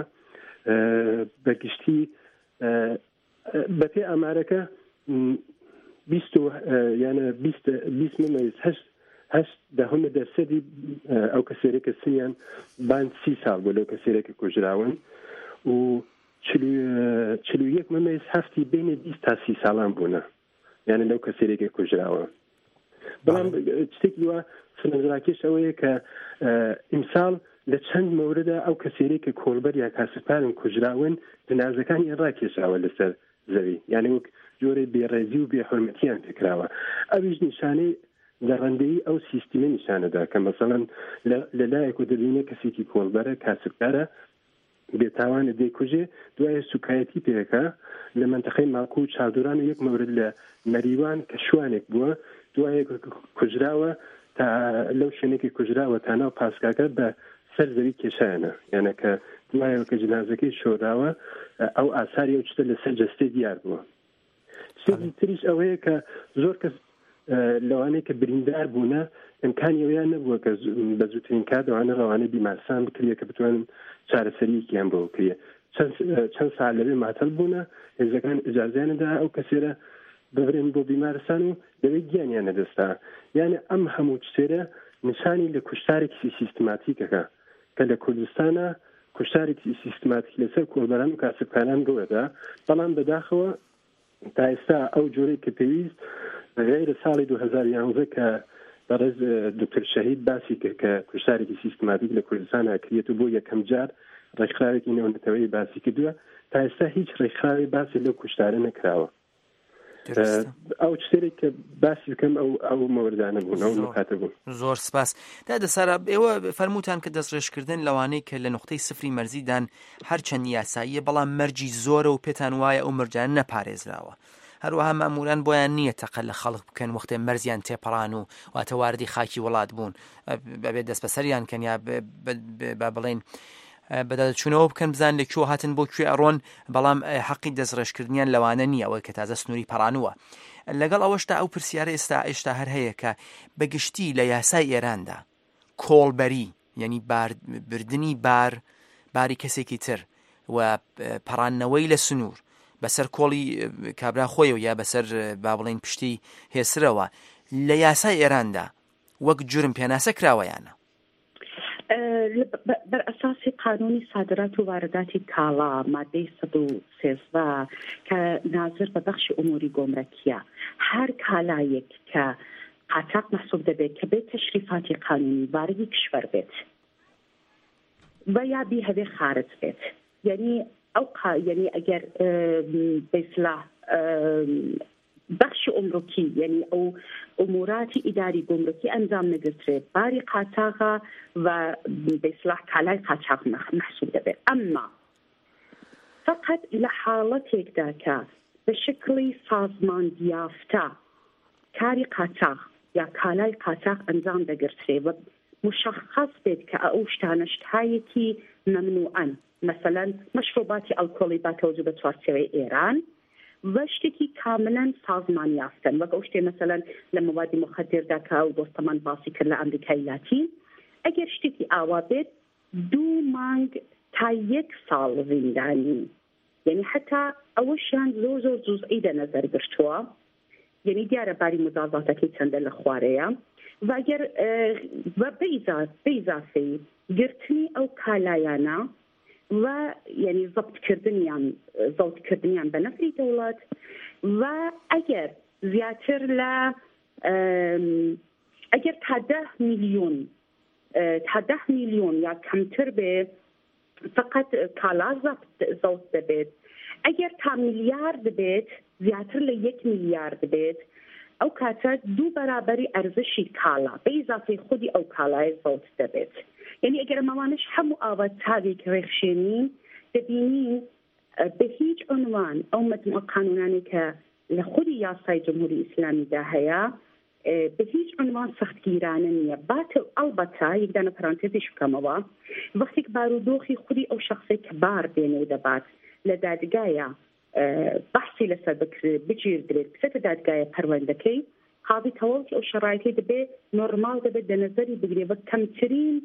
بەگشتی بەپێ ئامارەکە 20% ئەو کەسێرێکە سنیان بان 30 ساڵ بۆ لەو کەسێرێکی کوژراون و 41 مەمەیز هەفتی بینی 20 تا 30 ساڵان بوونە، یعنی لەو کەسێرێکی کوژراوە. بەڵام شتێکی وە سنجڕاکێش ئەوەیە کە ئیمساڵ لە چەند مەوردە ئەو کەسێرێکی کۆڵبەر یا کاسبکارن کوژراون جنازەکانی ڕاکێشاوە لەسەر زەوی، یعنی وەک جۆرە بێڕێزی و بێحورمەتیان پێکراوە. ئەویش نیشانەی دەڕەندەی ئەو سیستیمە نیشانەدا کە مەسەڵەن لەلایەک و دەبینە کەسێکی کۆڵبەرە کاسبکارە بێتاوانە دەیکوژێ، دوایە سوکایەتی پێەکە لە منتەقەی ماکو و چادوران و یەک مەورد لە مەریوان کە شوانێک بووە، دوایە کوژراوە تا لەو شوێنێکی کوژراوە تا ناو پاسکاکە بە سەر زەوی کێشایەنە، یانە کە دوایە کە جنازەکەی شۆراوە ئەو ئاساری ئەو چتە لەسەر جەستێ دیار بووە. شتێکی تریش ئەوەیە کە زۆر کەس لەوانەیە کە بریندار بوونە ئەمکانی ئەویان نەبووە کە بە زووترین کات ئەوانە ڕەوانەی بیمارستان بکرێ کە بتوانن چارەسەریەکیان بۆ بکرێ. چەند ساعت لەوێ ماتەڵ بوونە، هێزەکان ئیجازەیانەدا ئەو کەسێرە ببرێن بۆ بیمارستان و لەوێ گیانیان نەدەستا. یعنی ئەم هەموو شتێرە نیشانی لە کوشتارێکی سیستماتیکەکە کە لە کوردستانە کوشتارێکی سیستماتیک لەسەر کۆڵبەران و کاسبکاران گەورەدا. بەڵام بەداخەوە تا ئێستا ئەو جۆرەی کە پێویست غیرە ساڵی 2011 کە بەڕێز دکتۆر شەهید باسی کرد کە کوشتارێکی سیستماتیک لە کوردستان ئەکرێت و بۆ یەکەم جار ڕێکخراوێکی نێونەتەوەی باسی کردووە. تا ئێستا هیچ ڕێکخراوی باسی لەو کوشتارە نەکراوە. ئەو شتێک کە باسی بکەم ئەو مەوردانە بوون، ئەو نکاتە بوون. زۆر سپاس. دادەسارە ئێوە فەرمووتان کە دەستڕێژکردن لەوانەیە کە لە نقطەی سفری مەرزیدان هەرچەند یاساییە بەڵام مەرجی زۆرە و پێتان وایە ئەو مەرجانە نەپارێزراوە. هەروەها مەموران بۆیان نییە تەقە لە خەڵک بکەن وەختێ مەرزیان تێپەڕان و واتە واردی خاکی وڵات بوون بەبێت دەست بەسەریان کەن یا با بڵێن بەدەچوونەوە بکەن بزان لە کوێ هاتن بۆ کوێ ئەڕۆن، بەڵام حەقی دەستڕێژکردنیان لەوانە نییە ئەوەی کە تازە سنووری پەڕانووە. لەگەڵ ئەوەشتا ئەو پرسیارە ئێستا هەر هەیە کە بەگشتی لە یاسای ئێراندا کۆڵبەری یعنی بردننی باری کەسێکی تر و پەڕانەوەی لە سنوور بەسەر کۆڵی کابرا خۆیەوە یا بەسەر با بڵێن پشتی هێسرەوە لە یاسای ئێراندا وەک جرم پێناسە کراوەیانە؟ بر اساس قانون صادرات و واردات کالا ماده 113 که ناظر به بخش امور گمرکیه هر کالایک که قاچاق محسوب ده که به تشریفات قانونی وارد کشور بید و یا بی هدف خارج بید یعنی یعنی اگر به اصطلاح بخش گمرکی یعنی او امورات اداری گمرکی انجام نگیره باری قاچاق و به اصطلاح کالای قاچاق محسوب ده. اما فقط لحالت یک که به شکلی سازمان یافته کاری قاچاق یا کالای قاچاق انجام نگیره و مشخص بید که اوشتانشت هایی که ممنوعن مثلا مشروبات الکلی با توجه به توسعه ایران و شتێکی کاملا سازمان یافتن وەک ئەو شتێ مەسەلەن لە موادی مخدر دەکا و دۆستەمان باسی کرد لە ئەمریکای لاتین ئەگەر شتێکی ئاوا بێت 2 مانگ تا 1 ساڵ زیندانی یعنی حتا ئەوەشیان زۆر جوزئی دەنەزەر گرتووە یعنی دیارە باری مجازاتەکەی چەندە لە خوارەیە و ئەگەر بە ئیزافەی گرتنی ئەو کالایانە و یعنی ضبط کردنیان به نفع دولت و اگر زیاتر اگر تا 10 میلیون یا کمتر به فقط کالا ضبط بید اگر تا میلیارد بید زیاتر ل 1 میلیارد بید او کاتا 2 برابری ارزشی کالا به اضافه خودی او کالای ضبط بید یعنی اگر مامانش همو آوات تاوی که رخشینی دبینی به هیچ عنوان او مجموع قانونانی که لخودی یاسای جمهوری اسلامی ده هیا به هیچ عنوان سختگیرانه نیه البته یک دانه پرانتزیش بکموا وقتی که بارودوخی خودی او شخصی کبار بینه دبات لدادگاه بحثی لسر بجیر درید بسیط دادگاه پروندکی هذه توجه او شرایطی دبی نورمال دبی دنظری بگیری و کمترین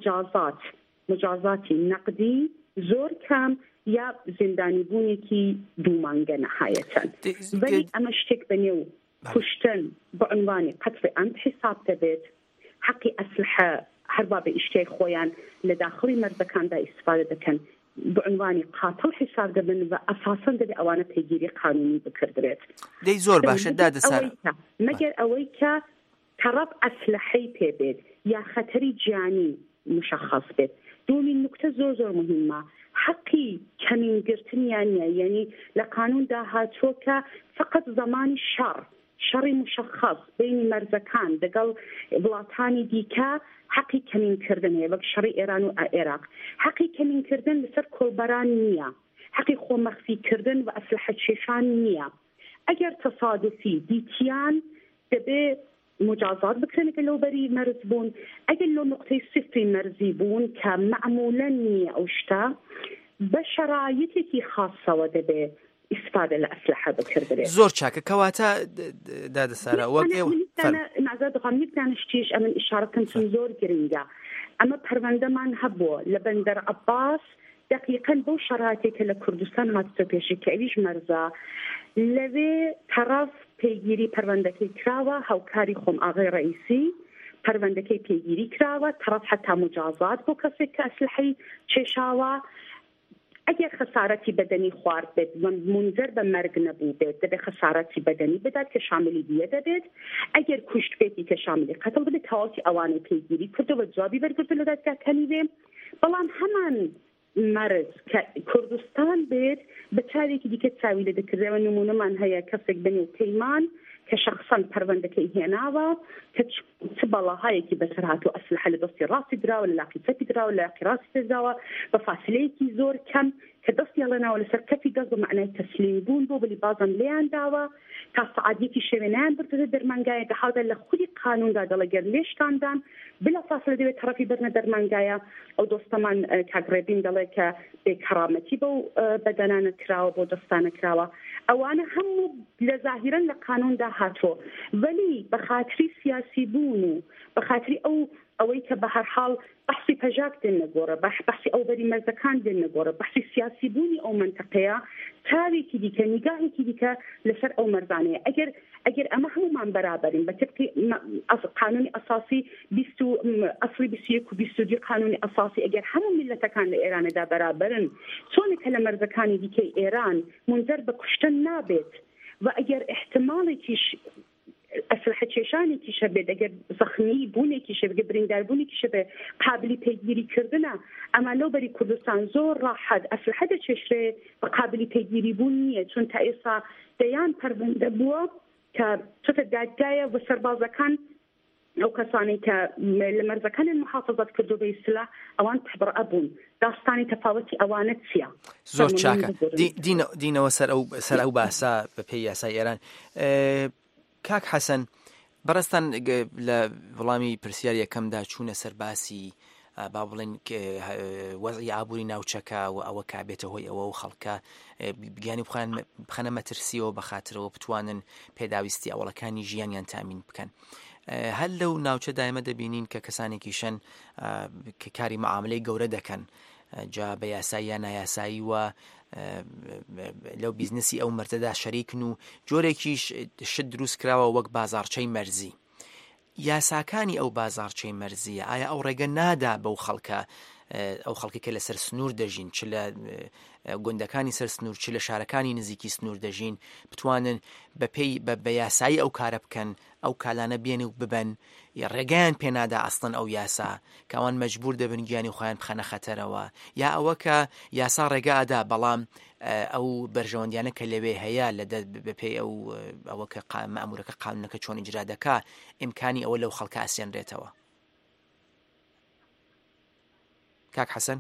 مجازاتی نقدی زور کم یا زندانی بونی که 2 مانگ نهایتاً ولی اما شتک بنیو کشتن با عنوان قتل عمد حساب دبید حقی اسلحه هر باب اشتای خویان لداخلی مرزکان دا استفاده دکن بعنوانی قاتل حساب دبن و اساساً دبی اوانه پیگیری قانونی بکردرید دی زور باشه داده سر مگر اوی که طرف اسلحه پی بید یا خطری جانی مشخص بید دومین نکته زور مهمه حقی کمین گرتنیانیه یعنی لقانون دا هاتو که فقط زمان شر مشخص بین مرزکان دقل ولاتانی دیکه حقی کمین کردنه وقت شر ایران و عراق حقی کمین کردن لسر کلبران نیه حقی خو مخفی کردن و اسلحه چشان نیه اگر تصادفی دیتیان دبه مجازات بکرن که لو بری مرز بون اگر لو نقطه 0 مرزی بون که معمولا نیه اوشتا بشرایطی که خاصه و دبه استفاده لأسلحة بكردري زور چاکە کەواتە دادە سارا نازاد غاميك دانشتيش أمن إشارة كنتم زور جرينجا أما پروندمان هبو لبندر عباس دقيقا بو شرائطك لكردستان هاتو بيشي كأيش مرزا لذي طرف پیگیری پروندکی کراوه هاوکاری خم آقای رئیسی پروندکی پیگیری کراوه طرف حتی مجازات بو کسی که اسلحی چشاوه اگر خسارتی بدنی خوارد بید و منظر به مرگ نبود بید به خسارتی بدنی بدد که شاملی دیه بید اگر کشت بیدی که شاملی قتل بید تاوتی اوانه پیگیری کرده و جوابی برگرد لدد که کنیده بلان همان مرز که کردستان بید به طوری که دیگه تاویل دکرده و نمونه من هیا کسک بنی تیمان که شخصا پرونده که هناوا که تبالاهایی که بسرعت و اسلحه لدستی راسی درا ولا لاقیتی درا ولا لاقیراسی درا و فاصله که زور کم که دستی لنا ولا سرکفی دست و معنی تسلیم بون بو ولی بازم لیان داوا تا سعادی که شوینان برده در منگای ده حاضر لخودی قانون داده لگر لیش کاندن بلا فاصله دوی طرفی برنه در منگای او دوستمان که قربین داله که به کرامتی بو بدنان کراو بو دستان کراو اوانه هم لظاهرا لقانون ده هاتو ولی بخاطری سیاسی بونو بخاطری اوی که به هر حال بحثی پجاک دین نگوره بحثی او بری مرزکان دین نگوره بحثی سیاسی بونی او منطقه تاوی که دیگه نگاهی که دیگه لسر او مرزانه ئەگەر ئەمە هەمومان بەرابەرین بە تبقی قانونی ئەساسی 21 و 22 قانونی ئەساسی ئەگەر هەموو میلەتەکان لە ئێرانەدا بەرابەرن چۆنێکە لە مەرزەکانی دیکەی ئێران منجەر بە کوشتن نابێت و ئەگەر احتمالێکیش ئەسلحە کێشانێکیشە بێت ئەگەر زەخمی بوونێکیشە بێت برینداربوونێکیشە بێت قابلی پەیگیریکردنە ئەمە لەوبەری کوردستان زۆر ڕاحەت ئەسلحە دەچێشرێ بە قابلی پەیگیری بوون نییە چون تا ئێستا دەیان پەروەندە بووە کە چۆتە دادگایە بە سەربازەکان ئەو کەسانی کە لە مەرزەکان محافظەت کردو بە ئیسلاح ئەوان تەبرئە بوون داستانی تەفاوەتی ئەوانە چییە؟ زۆر چاکە دینەوە سەر ئەو باسا بە پێی یاسای ئێران. کاک حەسەن بەڕستان لە وەڵامی پرسیار یەکەمدا چوونە سەر باسی با بڵێن وەزعی ئابووری ناوچەکە و ئەوە کابێتە هۆی ئەوە و خەڵکە بگیانی بخەنە مەترسیەوە بە خاطرەوە بتوانن پێداویستی ئەوڵەکانی ژیانیان تامین بکەن. هەر لەو ناوچەدا ئێمە دەبینین کە کەسانێکیشن کە کاری مەعاملەی گەورە دەکەن جا بە یاسایی یا نایاسایی وە لەو بیزنسی ئەو مەرجەدا شەریکن و جۆرێکیش شت دروست کراوە وەک بازارچەی مەرزی. یاساکانی ئەو بازارچەی مەرزیە ئایا ئەو ڕێگە نادا بەو خەڵکە ئەو خەڵکی کە لەسەر سنوور دەژین چ لە گوندەکانی سەر سنوور چ لە شارەکانی نزیکی سنوور دەژین بتوانن بە یاسایی ئەو کارە بکەن ئەو کالانە بێن و ببەن ڕێگەیان پێنادا ئەستن ئەو یاسا کەوان مەجبور دەبن گیانی خۆیان بخەنە خەتەرەوە یا ئەوە کە یاسا ڕێگە ئەدا بەڵام ئەو بەرژەوەندیانە کە لەوێ هەیە لە بەپێی ئەوە کە مەئمورەکە قانونەکە چۆن ئیجرا دەکا ئیمکانی ئەوە لەو خەڵکە ئاسێنرێتەوە. کاک حەسەن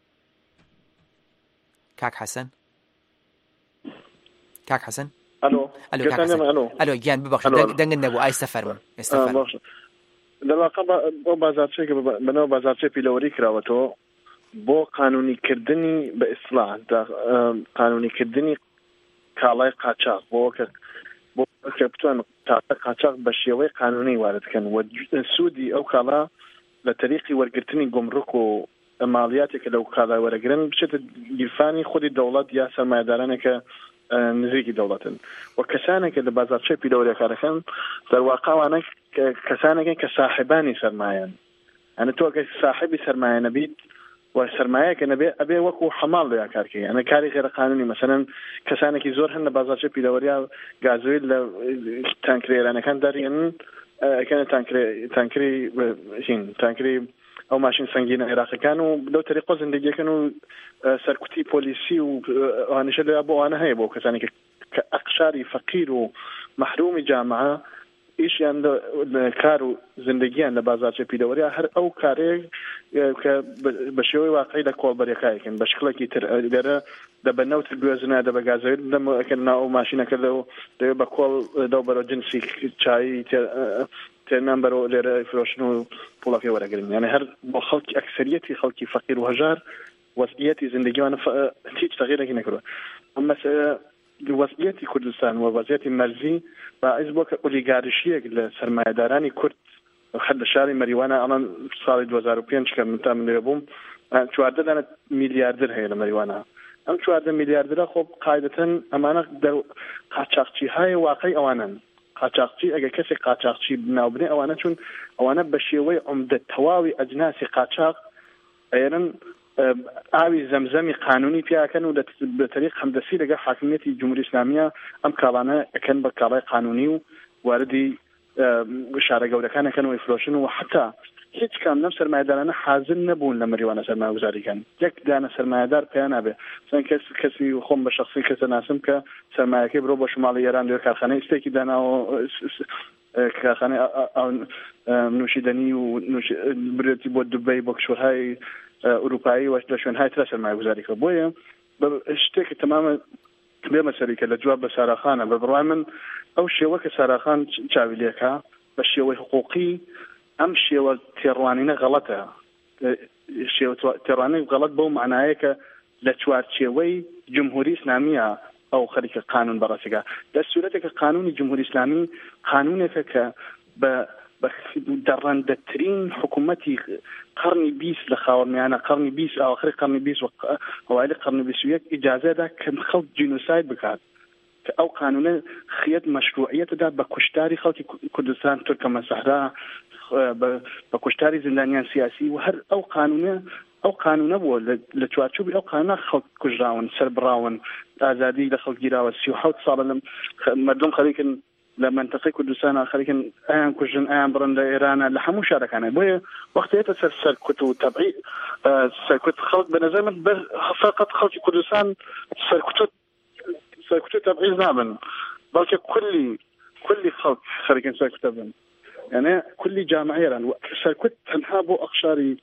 ئەلۆ گیان ببەخشە دەنگن نەبوو ئایستا فەرمون ئێستا دەواقع بۆ بازارچێک بنەوە بازارچێ پیلەوەری کراوەتەوە بۆ قانونیکردنی بە ئیسلاح قانونیکردنی کاڵای قاچاق بۆ کە بتوان قاچاق بە شێوەی قانونی واردکەن و سوودی ئەو کاڵا لە تەریقی وەرگرتنی گۆمڕک و ماڵیاتێکە لەو کاڵای وەرەگرن بچێتە گیرفانی خودی دەوڵەت یا سەرمایه‌دارانێکە نزیکی دەوڵەتن و کەسانێکە لە بازارچەی پیلەوەریەکارەکان دەرواقعوانە کەسانێکن کە ساحبانی سەرمایەن ئەنە تۆ ئەگەر ساحبی سەرمایە نەبیت و سەرمایەکە نەبێ ئەبێ وەکو حەماڵ لە کارکەی ئەنە کاری غێرە قانونی مەسەلەن کەسانێکی زۆر هەن لە بازارچەی پیلەوەریا گازویل لە تانکرێرانەکان دەریێنن ئەکەنە تانکری ئەو ماشین سنگینە عێراقیەکان و لەو تەریقۆ زندگیەکەن و سەرکوتی پۆلیسی و ئەوانەشە لە بۆ ئەوانە هەیە بۆ کەسانی کە ئەقشاری فەقیر و مەحرومی جامعە ئیشیان کار و زندگیان لە بازارچە پیلەوەریا هەر ئەو کارێک کە بە شێوەی واقعی لە کۆڵبەرەکایەکەن بە شکڵێکی تر لێرە دەبەنەوت گوێزنە دەبە گازەوێت دەمەکەن ناو ماشینەکە دەوێت بە کۆڵ دەو بەرەو جنسی چایی تێنان بەرەوە لێرە فرۆشن و پوڵەکەی وەرەگرن یعنی هەر بۆ خەڵکی ئەکسەریەتی خەڵکی فەقیر و هەژار وەزعیەتی زندگیوانە هیچ تەغییرێکی نەکردووە. ئەمە وەزعیەتی کوردستان و وەزعیەتی مەرزی باعث بووە کە ئۆلیگارشیەک لە سەرمایه‌دارانی کورد خەد لە شاری مەریوانە ئەڵەن ساڵی 2005 کە من لێ بووم 14 دانە میلیاردر هەیە لە مەریوانە. ئەم 14 میلیاردرە خۆ قاعدەتەن ئەمانە قاچاقچیهای واقعی ئەوانن. قاچاقچی ئەگەر کەسێک قاچاقچی بناوبنێ ئەوانە چون ئەوانە بە شێوەی عومدە تەواوی ئەجناسی قاچاق ئێرن ئاوی زەمزەمی قانونی پیاکەن و بە طریق هەمدەسی لەگەڵ حاکمیەتی جمهوری ئیسلامیە ئەم کاڵانە ئەکەن بە کاڵای قانونی و واردی شارە گەورەکانەکەن و ئیفرۆشن و حتا هیچ کام نەم سەرمایه‌دارانە حاضر نەبوون لە مەریوانە سەرمایه‌گوزاریکەن یەک دانە سەرمایه‌دار پێیان نابێ چەند کەسی خۆم بە شخصی کەسە ناسم کە سەرمایەکەی بڕۆ بۆ شماڵی ئێران لێ کارخانەی ئستێکی داناوە کارخانەی نوشیدنی و برێتی بۆ دوبەی بۆ کشورهای ئوروپایی و لە شوێنهای ترە سەرمایه‌گوزاری کرد بۆیە شتێکی تەمامە بێ مەسەریکە لە جواب بە ساراخانە بە بڕوای من ئەو شێوە کە ساراخان چاوی لێکا بە شێوەی حقوقی ئەم شێوە تێڕوانینە غەڵەتە شێوە تێڕوانی غەڵەت بەو معنایە کە لە چوارچێوەی جمهوری ئیسلامیە ئەو خەریکە قانون بەڕاستیگا لە سوورەتێکە قانونی جمهوری ئیسلامی قانونێکە کە بە دەڕەندەترین حکوومەتی قرنی 20 لە خاوەنمیانە قرنی 20 ئاخری قرنی 20 و ئەوایلی قرنی 21 ئیجازەدا کە خەڵک جینۆساید بکات ئەو قانونە خێت مەشروعیەتدا بە کوشتاری خەڵکی کوردستان تورکمە سەحرا بە کوشتاری زیندانیان سیاسی و هەر ئەو قانونە بووە لە چوارچوبی ئەو قانونە خەڵک کوژراون سەربڕاون ئازادی لە خەڵک گیراوە 37 ساڵە لەم مردم خەریکن لە منطقەی کوردستان خەریکن ئایان کوژن ئایان بڕن لە ئێرانە لە هەموو شارەکانە بۆیە وەختێتە سەرکوت و تەبعی سەرکوت خەڵک بە نەزەر من فقط خەڵکی کوردستان سەرکوت و تەبعیض نابن بەڵکە كل خەڵک خەریکن سەرکوتە بن يعني كل جامعة إيران سركوت تنها بو أخشاري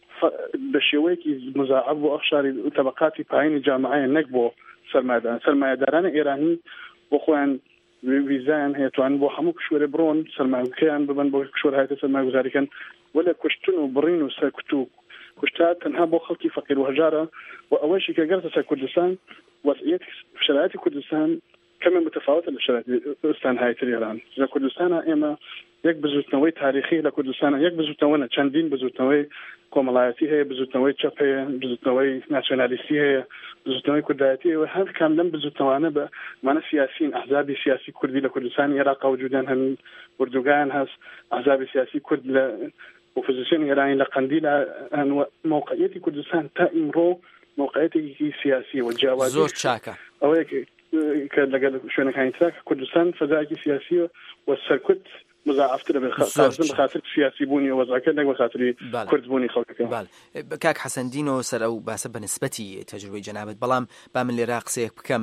بشيويكي مزاعب بو أخشاري طبقاتي بعين جامعة نكبو سرمایه داران إيراني بخوان ویزایان هەیە توان بۆ هەموو کشوەرە بڕۆن سەرمایه‌گوزاریان ببن بۆ کشوەر هاتە سەرمایه‌گوزاریکەن ولا کوشتن و بڕین و سەرکوت و کوشتار تەنها بۆ خەڵکی فەقیر و هەژارە و ئەوەشی کە گەرتە سەر کوردستان وضعیت شرایطی کوردستان كم متفاوتة للشرائط كردستان هاي تريران إذا كردستان إما يك بزوتنوي تاريخي لكردستان يك بزوتنوي چندين بزوتنوي كوملايتي هي بزوتنوي تشاب هي بزوتنوي ناسيوناليستي هي بزوتنوي كردايتي وهذا كان لم بزوتنوانا بمعنى سياسيين أحزاب سياسي كردي لكردستان يراق وجودان هم أردوغان هاس أحزاب سياسي كرد وفوزيسيون إيراني لقنديل موقعيتي كردستان تا إمرو موقعيتي سياسي والجواز زور شاكا أويك كلجل شو كان يتراك كردستان فزاعي سياسية والسركت مضاعفة بخاطر سياسي بوني وزعكر نك بخاطر كرد بوني خلقك. بال كاك حسن دينو سر أو بحسب نسبتي تجربة جنابت بلام بعمل لي راقصيك بكم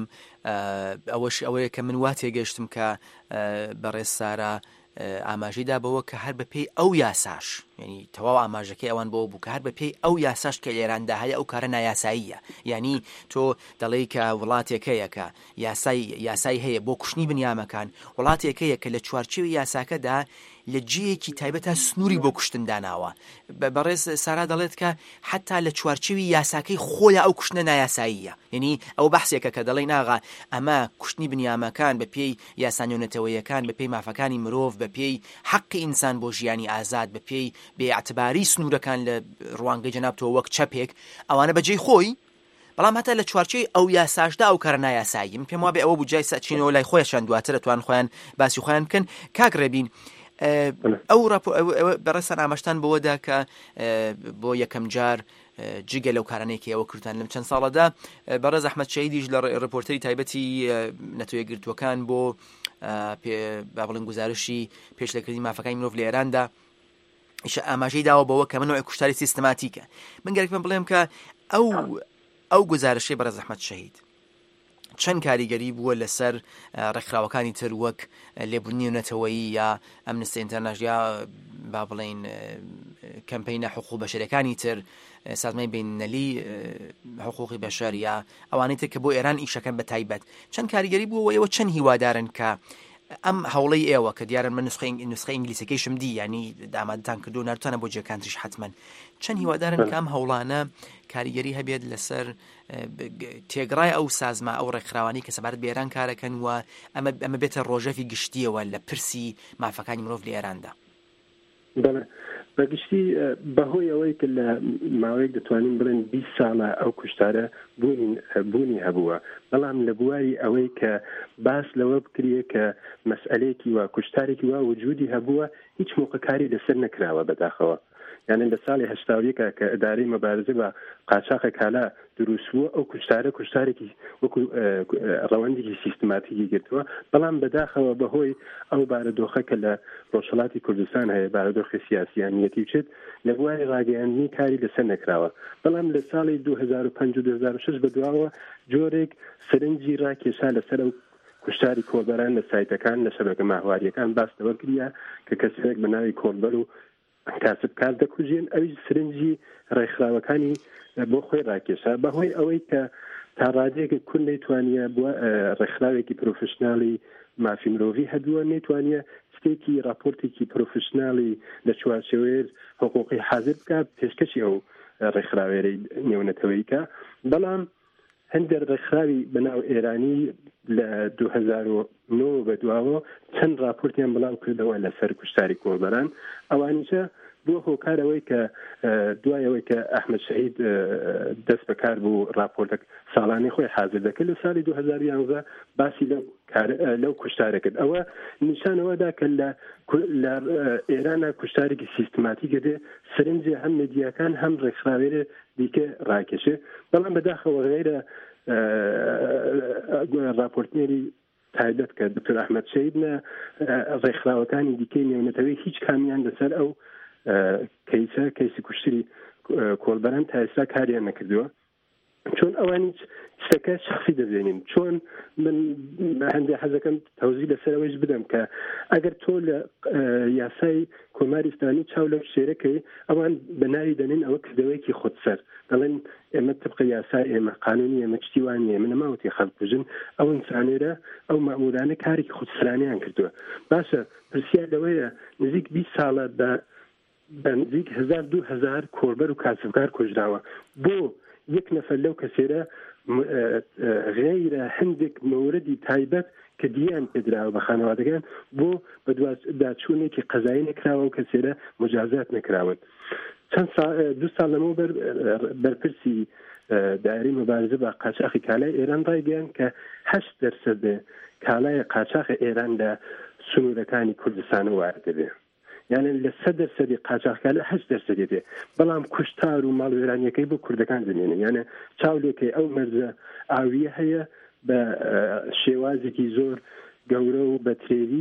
أوش كم من واتي جشتم ك بريس سارة ئاماژەیدا بەوە کە هەر بەپێی ئەو یاساش یعنی تەواو ئاماژەکەی ئەوان بۆ بوو کە هەر بەپێی ئەو یاساش کە لێراندا هەیە ئەو کارە نایاساییە یعنی تۆ دەڵێی کە وڵاتێکەیە کە یاسای هەیە بۆ کوشتنی بنیامەکان وڵاتێکەیە کە لە چوارچێوی یاساکەدا لە جێیەکی تایبەتە سنووری بۆ کوشتن داناوە بەڕێز سارا دەڵێت کە حتا لە چوارچێوی یاساکەی خۆیان ئەو کوشتنە نایاساییە یعنی ئەو بەحسێکە کە دەڵێی ناغا ئەمە کوشتنی بنیامەکان بەپێی یاسانیۆنەتەوەیەکان بەپێی مافەکانی مرۆڤ بەپێی حەقی ئینسان بۆ ژیانی ئازاد بەپێی بێعتباری سنوورەکان لە ڕوانگەی جەنابتەوە وەک چەپێک ئەوانە بەجێی خۆی بەڵام هەتا لە چوارچێی ئەو یاساشدا ئەو کارە نایاسایی من پێم وابێ ئەوە بوو جای سەچینەوە لای خۆیشان دواتر دەتوان خۆیان باسی خۆیان بکەن کاک ڕێبین ئەو بەڕێسان ئاماژتان بەوەدا کە بۆ یەکەم جار جگە لەو کارانێکی ئەوە کردن لەم چەند ساڵەدا بەڕێز ئەحمەد شەیدیش لە ڕپۆرتەری تایبەتی نەتۆیەکگرتووەکان بۆ با بڵێن گزارشی پێشلەکردنی مافەکانی مرۆڤ لە ئێراندا ئاماژەی داوە بەوە کە منەوەی کوشتاری سیستماتیکە من گەرێکمە بڵێم کە ئەو گزارشەی بەڕێز ئەحمەد شەید چەند کاریگەری بووە لەسەر ڕێکخراوەکانی تر وەک لێبوونی نەتەوەیی یا ئەمنستی ئینتەرنەشنال با بڵێن کەمپەینە حقوق بەشەرەکانی تر سازمانی بینەلی حقوقی بەشەر یا ئەوانەی تر کە بۆ ئێران ئیشەکەن بە تایبەت چەند کاریگەری بووە ئێوە چەند هیوادارن کە ئەم هەوڵەی ئێوە کە دیارن من نسخەی ئینگلیسەکەیشم دی ینی دامادتان کردو نارتوانە بۆ جێکانتریش حتمما چەند هیوادارن کە ئەم هەوڵانە کاریگەری هەبێت لەسەر تێگڕای ئەو سازما ئەو ڕێکخراوانی کە سەبارەت بە ئێران کارەکەن و ئەمە بێتە ڕۆژەفی گشتیەوە لە پرسی مافەکانی مرۆڤ لە ئێراندا. بەگشتی بەهۆی ئەوەی کە لە ماوەیەک دەتوانین بڵێن 20 ساڵە ئەو کوشتارە بوونی هەبووە بەڵام لە بواری ئەوەی کە باس لەوە بکرێ کە مەسئلەیەکی وا کوشتارێکی وا وجودی هەبووە هیچ موقعکاری لەسەر نەکراوە بەداخەوە یعنی لە ساڵی هەشتاویەکە کە ئەدارەی مەبارزە بە قاچاقی کالا دروستبووە ئەو کوشتارێکی وەکو ڕەوەندێکی سیستماتیکی گرتووە بەڵام بەداخەوە بەهۆی ئەو بارەدۆخە کە لە ڕۆژهەڵاتی کوردستان هەیە بارەدۆخی سیاسی ئەمنیەتی بچێت لە بواری ڕاگەیاندنی کاری لەسەر نەکراوە بەڵام لە ساڵی 2005 و 2006 بەدواوە جۆرێک سەرنجی ڕاکێشا لەسەر ئەو کوشتاری کۆڵبەران لە سایتەکان لە شەبەکە ماهواریەکان باس لەوە کردە کە کەسێک بە ناوی کۆڵبەر و کاسبکار دەکوژێن ئەوی سرنجی ڕێکخراوەکانی بۆ خۆی ڕاکێشا بەهۆی ئەوەی کە تا ڕادێکە کون نەیتوانیە بووە ڕێکخراوێکی پرۆفشناڵی مافی مرۆڤی هەدووە نەیتوانیە شتێکی راپۆرتێکی پرۆفشناڵی لە چوارچێوەیە حقوقی حاضر بکات پێشکەشی ئەو ڕێکخراوێرەی نێونەتەوەییکە بەڵام هەندێک ڕێکخراوی بەناو ئێرانی لە 2009 بەدواوە چەند راپۆرتیان بڵاو کردەوە لەسەر کوشتاری کۆڵبەران ئەوانیشە بۆ هۆکارەوەی کە دوایەوەی کە ئەحمەد شەهید دەست بەکار بوو راپۆرتێک ساڵانەی خۆی حاضر دەکرد لە ساڵی 2011 باسی لەو کوشتارە کرد. ئەوە نیشانەوەدا کە لە ئێرانە کوشتارێکی سیستماتیکە دێ سرنجێ هەم مێدیاکان هەم ڕێکخراوێرە دیکە ڕاکێشێ. بەڵام بەداخەوە غیرە راپۆرتنێری تایبەت کە دکتۆر ئەحمەد شەهیدە ڕێکخراوەکانی دیکەی نێونەتەوەی هیچ کامیان لەسەر ئەو کەیسی کوشتری کۆڵبەران تا ئێستا کاریان نەکردووە. چۆن ئەوانی شتەکە شخصی دەبێنین. چۆن من هەندێک حەزەکەم تەوزی لەسەرەوەیش بدەم کە ئەگەر تۆ لە یاسای کۆماری ئیسلامی چاو لەو شێرەکەی ئەوان بەناوی دەنێن ئەوە کردەوەیکی خودسەر، دەڵێن ئێمە طبق یاسای ئێمە قانونی ئێمە چتیوانی ئێمە نەماوەتی خەڵکوژن ئەو ئینسانێرە ئەو مەمورانە کارێکی خودسەرانیان کردووە. باشە پرسیار لەوەیە نزیک 20 ساڵە بە نزیک 1000-2000 کۆڵبەر و کاسبکار کوژراوە. بۆ یەک نەفەر لەو کەسێرە غیرە هەندێک مەوردی تایبەت کە دییان پێدراوە بە خانەوادەکان بۆ بە داچوونێکی قەزایی نەکراوە و کەسێرە مجازات نەکراون. چەند 2 ساڵ لەمەوە بەرپرسی دایرەی مبارزە بە قاچاقی کالای ئێران ڕایگەیاند کە 8% کالای قاچاقی ئێران لە سنوورەکانی کوردستان وارد دەبێت. یعنی لە 100% قاچاقکاری 8% دێ. بەڵام کوشتار و ماڵوێرانیەکەی بۆ کوردەکان دەمێنێ. یعنی چاولێکی ئەو مەرزە ئاویە هەیە بە شێوازێکی زۆر گەورە و بە ترێوی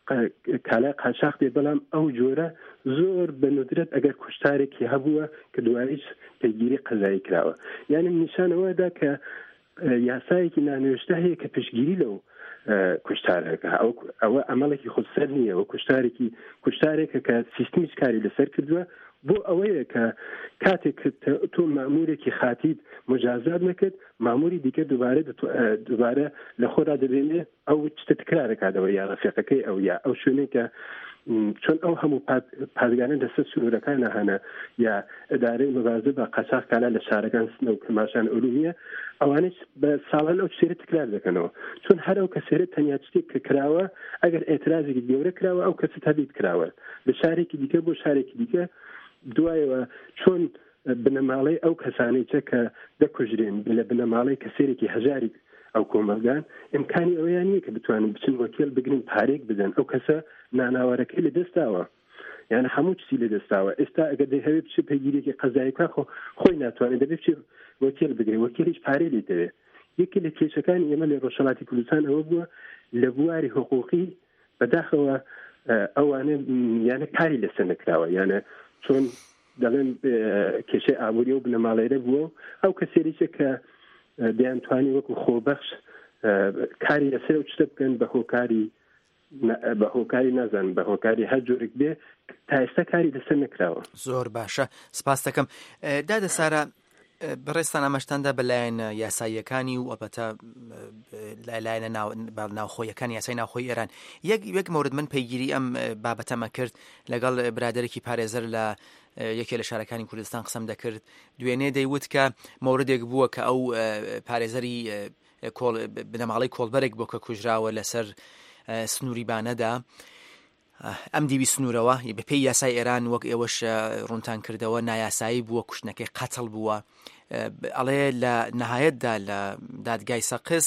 کالای قاچاق دێ. بەڵام ئەو جۆرە زۆر بە ندرەت ئەگەر کوشتارێکی هەبووە کە دواییش پێگیری قەزایی کراوە. یعنی نیشانەوەدا کە یاسایەکی نانوێشتە هەیە کە پشتگیری لەو کوشتارەکە ئەوە ئەمەڵێکی خودسەر نییە و کوشتارێکە کە سیستمیش کاری لەسەر کردووە بۆ ئەوەیە کە کاتێک تۆ مامورێکی خاتیت مجازات نەکرد ماموری دیکە دووبارە لە خۆرا دەبێنێ ئەو شتە تکرارەکاتەوە یا ڕەفیقەکەی ئەو یا ئەو شوێنێکە چۆن ئەو هەموو پادگانە لەسەر سنوورەکانە هەنە یا ئەدارەی مبارزە بە قاچاق کالا لە شارەکان سنە و کرماشان ئەلومیە ئەوانش بە ساڵان ئەو شێرە تکرار دەکەنەوە. چۆن هەر ئەو کەسێرە تەنیا شتێک کە کراوە ئەگەر ئێترازێکی گەورە کراوە ئەو کەسە هەبیت کراوە لە شارێکی دیکە بۆ شارێکی دیکە دوایەوە چۆن بنەماڵەی ئەو کەسانەی کە دەکوژرێن لە بنەماڵەی کەسێرێکی هەژاری ئەو کۆمەلگان ئیمکانی ئەویان نییە کە بتوانن بچن وەکیل بگرن پارێک بدەن ئەو کەسە ناناوەرەکەی لە دەستاوە یعنی هەموو چی لە دەستاوە. ئێستا ئەگەر دەیهەوێ بچ پێگیرێکی قەزاییکە خۆی ناتوانێت دەبێت بچ وەکیل بگرێ وەکیلیش پارەی لێ دەوێت. یەکی لە کێشەکانی ئێمە لە ڕۆژهەڵاتی کوردستان ئەوە بووە لە بواری حقوقی بەداخەوە ئەوانە یانە کاری لەسەر نەکراوە یانە چۆن دەڵێن کێشەی ئابووری و بنەماڵەیرە بووە ئەو کەسێریچە کە دەیانتوانی وەکو خۆبەخش کاری لەسەر و شتە بکەن بە هۆکاری نازان بە هۆکاری هەر جۆرێک بێ تا ئێستا کاری لەسەر نەکراوە. زۆر باشە سپاس دەکەم. دادە سارە بەڕێستان ئەمەشتاندا بەلایەن یاساییەکانی و ئەبەتە لایەنە ناوخۆیەکانی یاسای ناوخۆی ئێران یەک مورد من پەیگیری ئەم بابەتەمە کرد لەگەڵ برادێکی پارێزەر لە یەکێ لە شارەکانی کوردستان قسەم دەکرد دوێنێ دەیوت کە مۆردێک بووە کە ئەو پارێزەری بنەماڵەی کۆڵبەرێک بۆ کە کوژراوە لەسەر سنووری بانەدا ئەم دیوی سنوورەوە بەپێی یاسای ئێران وەک ئێوەش ڕوونتان کردەوە نایاسایی بووە کوشتنەکەی قەتڵ بووە. ئەڵێ لە نەهایەتدا لە دادگای سەقز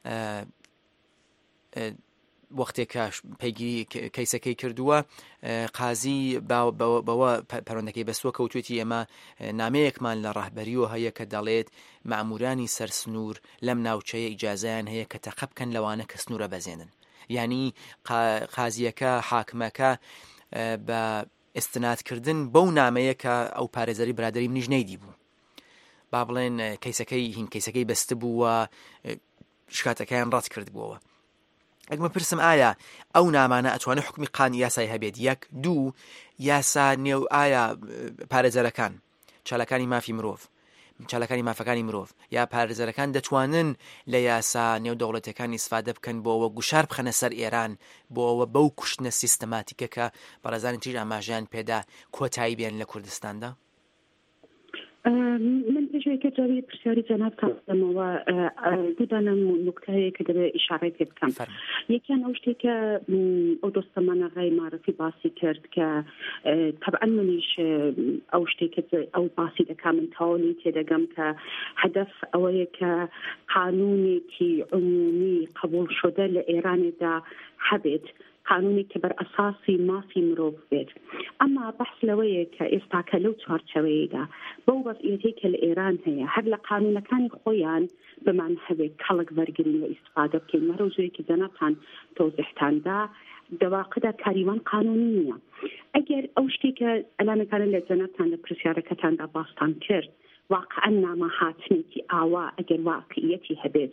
وەختێکە پەیگیری کەیسەکەی کردووە قازی بەوە پەروەندەکەی بەستووە کەوتوێتی ئێمە نامەیەکمان لە ڕاهبەریەوە هەیە کە دەڵێت مامورانی سەر سنوور لەم ناوچەیە ئیجازەیان هەیە کە تەقە بکەن لەوانە کە سنوورە بەزێنن. یعنی قازیەکە حاکمەکە بە ئستنادکردن بەو نامەیە کە ئەو پارێزەری برادری منیش نەیدی بوو با بڵێن کەیسەکەی بەست بووە شکاتەکەیان ڕەت کرد بووەوە. ئەگمە پرسم ئایا ئەو نامانە ئەتوانێت حکمی قانی یاسای هەبێت؟ یەک دوو یاسا نێو ئایا پارێزەرەکان چالەکانی مافی مرۆڤ چالەکانی مافەکانی مرۆڤ یا پارێزەرەکان دەتوانن لە یاسا نێودەوڵەتەکانی ئیسفادە بکەن بۆەوە گوشار بخەنە سەر ئێران بۆەوە بەو کوشتنە سیستەماتیکە کە بەڕێزانی تریش ئاماژیان پێدا کۆتایی بێن لە کوردستاندا؟ من بجوێکە جاوی پرسیاری جەناب کاتەمەوە دوودانە نکتەیە کە دەبێت ئیشارەی پێ بکەم. یەکیان ئەو شتێکە ئەو دۆستەمانە غای معرفی باسی کرد کە طبعا منیش ئەو شتێکە ئەو باسی دەکا من تاوەلی تێدەگەم کە هەدەف ئەوەیە کە قانونێکی عمومی قبول شده لە ئێرانێدا هەبێت، قانونی که بر اساسی مافی مرۆڤ بێت. ئەمما بەحث لەوەیە کە ئێستاکە لەو چوارچەوەیەدا بەو وەزعیەتەی کە لە ئێران هەیە هەر لە قانونەکانی خۆیان بمان هەبێت کەڵک وەرگرین و ئیستفادە بکەین. مەرەوزوەیەکی جەنابتان تۆزیحتاندا دەواقعدا کاریوان قانونی نییە. ئەگەر ئەو شتێکە ئەلانەکانە لە جەنابتان لە پرسیارەکەتاندا باستان کرد واقعا نامە هاتنێکی ئاوا ئەگەر واقعیەتی هەبێت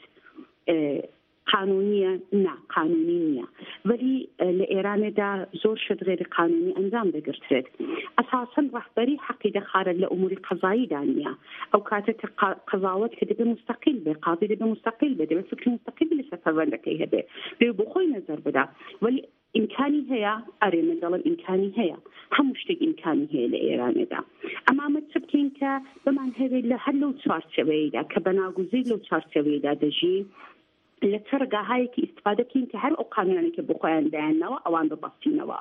قانونیە نا قانونی نییە، ولی لە ئێرانێدا زۆر شت غێری قانونی ئەنجام دەگرترێت. ئەساساً ڕەهبەری حەقی دەخارەت لە ئوموری قەزاییدا نییە. ئەو کاتە قەزاوەت کە دەبێت مستەقیل بێ، قاضی دەبێت مستەقیل بێ، دەبێت فکری مستەقیل لەسەر پەروەردەکەی هەبێ، دەبێت بۆ خۆی نەزەر بدا. ولی ئیمکانی هەیە، ئەرێ من دەڵێم ئیمکانی هەیە، هەموو شتێک ئیمکانی هەیە لە ئێرانێدا. ئەمما ئەمە چ بکەین کە بمان هەبێت لە هەر لەو چوارچەوەیەدا کە بەناگوزەی لەو چوارچەوەیەدا دەژی لە چەرگاهایەکی ئیستفادە بکەین کە هەر ئەو قانونانێکی بۆ خۆیان دایانەوە ئەوان ببەستینەوە.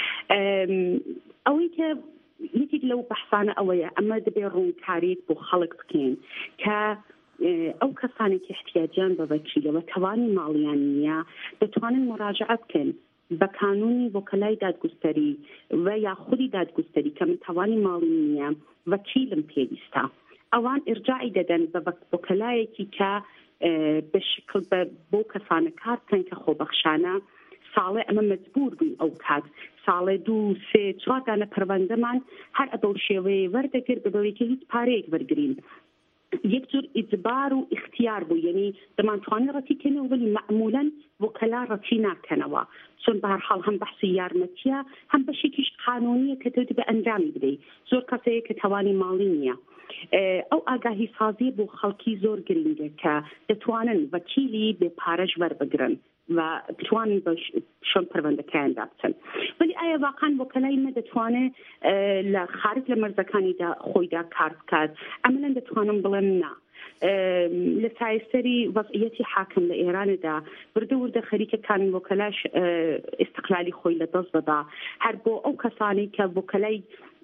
ئەوەی کە یەکێک لەو بەحثانە ئەوەیە ئەمە دەبێت ڕوونکاریت بۆ خەڵک بکەین کە ئەو کەسانێکی احتیاجیان بە وەکیلەوە توانی ماڵیان نییە دەتوانن مراجعە بکەن بە کانونی وەکەلای دادگستەری و یا خودی دادگستەری کە من توانی ماڵی نییە وەکیلم پێویستە. ئەوان ئرجاعی دەدەن بە وەکەلایەکی کە بە شکل بۆ کەسانە کار بکەن کە خۆبەخشانە ساڵێ ئەمە مەجبور بووین ئەو کات ساڵێ 2 3 4 دانە پەروەندەمان هەر ئەبەو شێوەیە وەردەگرت بەبەوەی کە هیچ پارەیەک وەرگرین. یەک جور ئیجبار و اختیار بوو، یعنی دەمانتوانێت ڕەتیکەنەوە ولی معمولاً وەکەلا ڕەتی ناکەنەوە، چون بە هەر حاڵ هەم بەحسی یارمەتیە هەم بەشێکیش قانونیە کە تۆ دەبێت ئەنجامی بدەیت. زۆر کەسەیە کە توانی ماڵی نییە. ئەو ئاگاهی سازی بۆ خەڵکی زۆر گرنگە کە دەتوانن وەکیلی بێ پارەش وەربگرن و بتوانن بە شۆن پەروەندەکەیاندا بچن. ولی ئایا واقعاً وەکەلای مە دەتوانێت لە خارج لە مەرزەکانیدا خۆیدا کار بکات؟ ئەمەلاً دەتوانم بڵێم نا. لە سایسەری وەزعیەتی حاکم لە ئێراندا بردەوردە خەریکەکان وەکەلاش ئیستقلالی خۆی لە دەست بەدا هەر بۆ ئەو کەسانی کە وەکەلای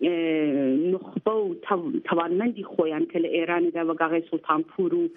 نخبە و توانمەندی خۆیان کە لە ئێراندا وەگاغی سوڵتانپور و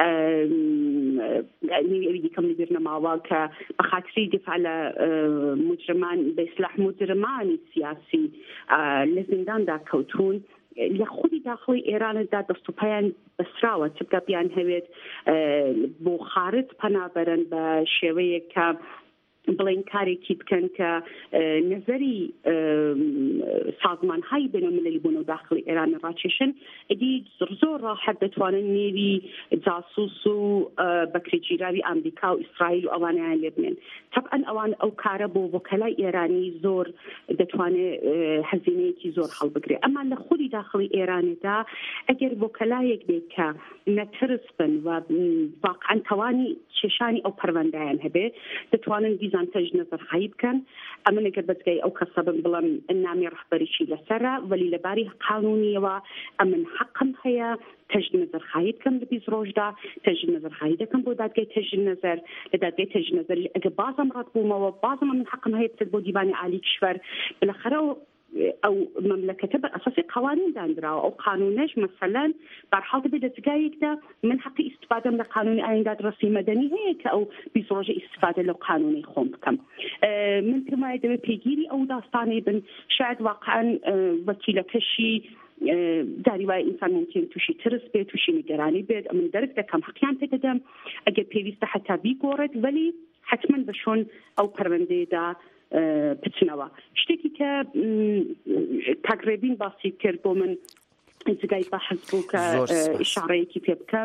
دیکەم لەبیر نەماوە کە بە خاتری دفاع لە مجرمان بە ئیسلاح مجرمانی سیاسی لە زینداندا کەوتون لە خودی داخلی ئێراندا دەستوپیان بەسراوە چ بکە بیان هەوێت بۆ خارج پەنابەرن بە شێوەیەک کە بڵین کارێکی بکەن کە نظری سازمانهای بینالمللی بوون و داخلی ئێران ڕاکێشن ئەدی زۆر ڕاحەت دەتوانن نێوی جاسوس و بەکرێگیراوی ئەمریکا و ئیسرائیل و ئەوانیان لێ بنێن. طبعا ئەوان ئەو کارە بۆ وەکەلای ئێرانی زۆر دەتوانێت هەزینەیەکی زۆر هەڵبگرێت. ئەما لە خودی داخلی ئێرانێدا ئەگەر وەکەلایەک بێت کە نەترس بن و واقعا توانی کێشانی ئەو پەروەندەیان هەبێ دەتوانن دیزان تەجدید نەزەرخایی بکەن. ئەمە لەگەر بەجگای ئەو کەسە بڵم نامی ڕەهبەریشی لەسەرە ولی لەباری قانونیەوە ئەمن حەقم هەیە تەجدید نەزەرخایی بکەم لە 20 ڕۆژدا تەجدید نەزەرخایی دەکەم بۆ دادگای تەجدید نەزەر لە دادگای تەجدید نەزەر ئەگەر بازم ڕەت بوومەوە بازم من حەقم هەیە بچێت بۆ دیوانی عالی کشور بالاخره ئەو مملکەتە بە ئەساسی قوانین دانراوە ئەو قانونەش مەسەلەن بەرحاڵ دەبێت لە جگایەکدا من حەقی ئیستفادەم لە قانونی ئایندا ڕەسی مەدەنی هەیە کە ئەو 20 ڕۆژە ئیستفادە لەو قانونەی خۆم بکەم. من پێم وایە دەبێت پێگیری ئەو داستانەی بن شاید واقعاً وەکیلەکەشی داری وای ئینسان ممکن تووشی ترس بێت تووشی نیگەرانی بێت من دەرک دەکەم حەقیان پێ دەدەم ئەگەر پێویستە حتا بیگۆڕێت ولی حتما بە شۆن ئەو پەروەندەیەدا بچنەوە. شتێکی کە تاگرێبین باسی کرد بۆ من جگای بەحث بوو کە ئیشارەیەکی پێ بکەم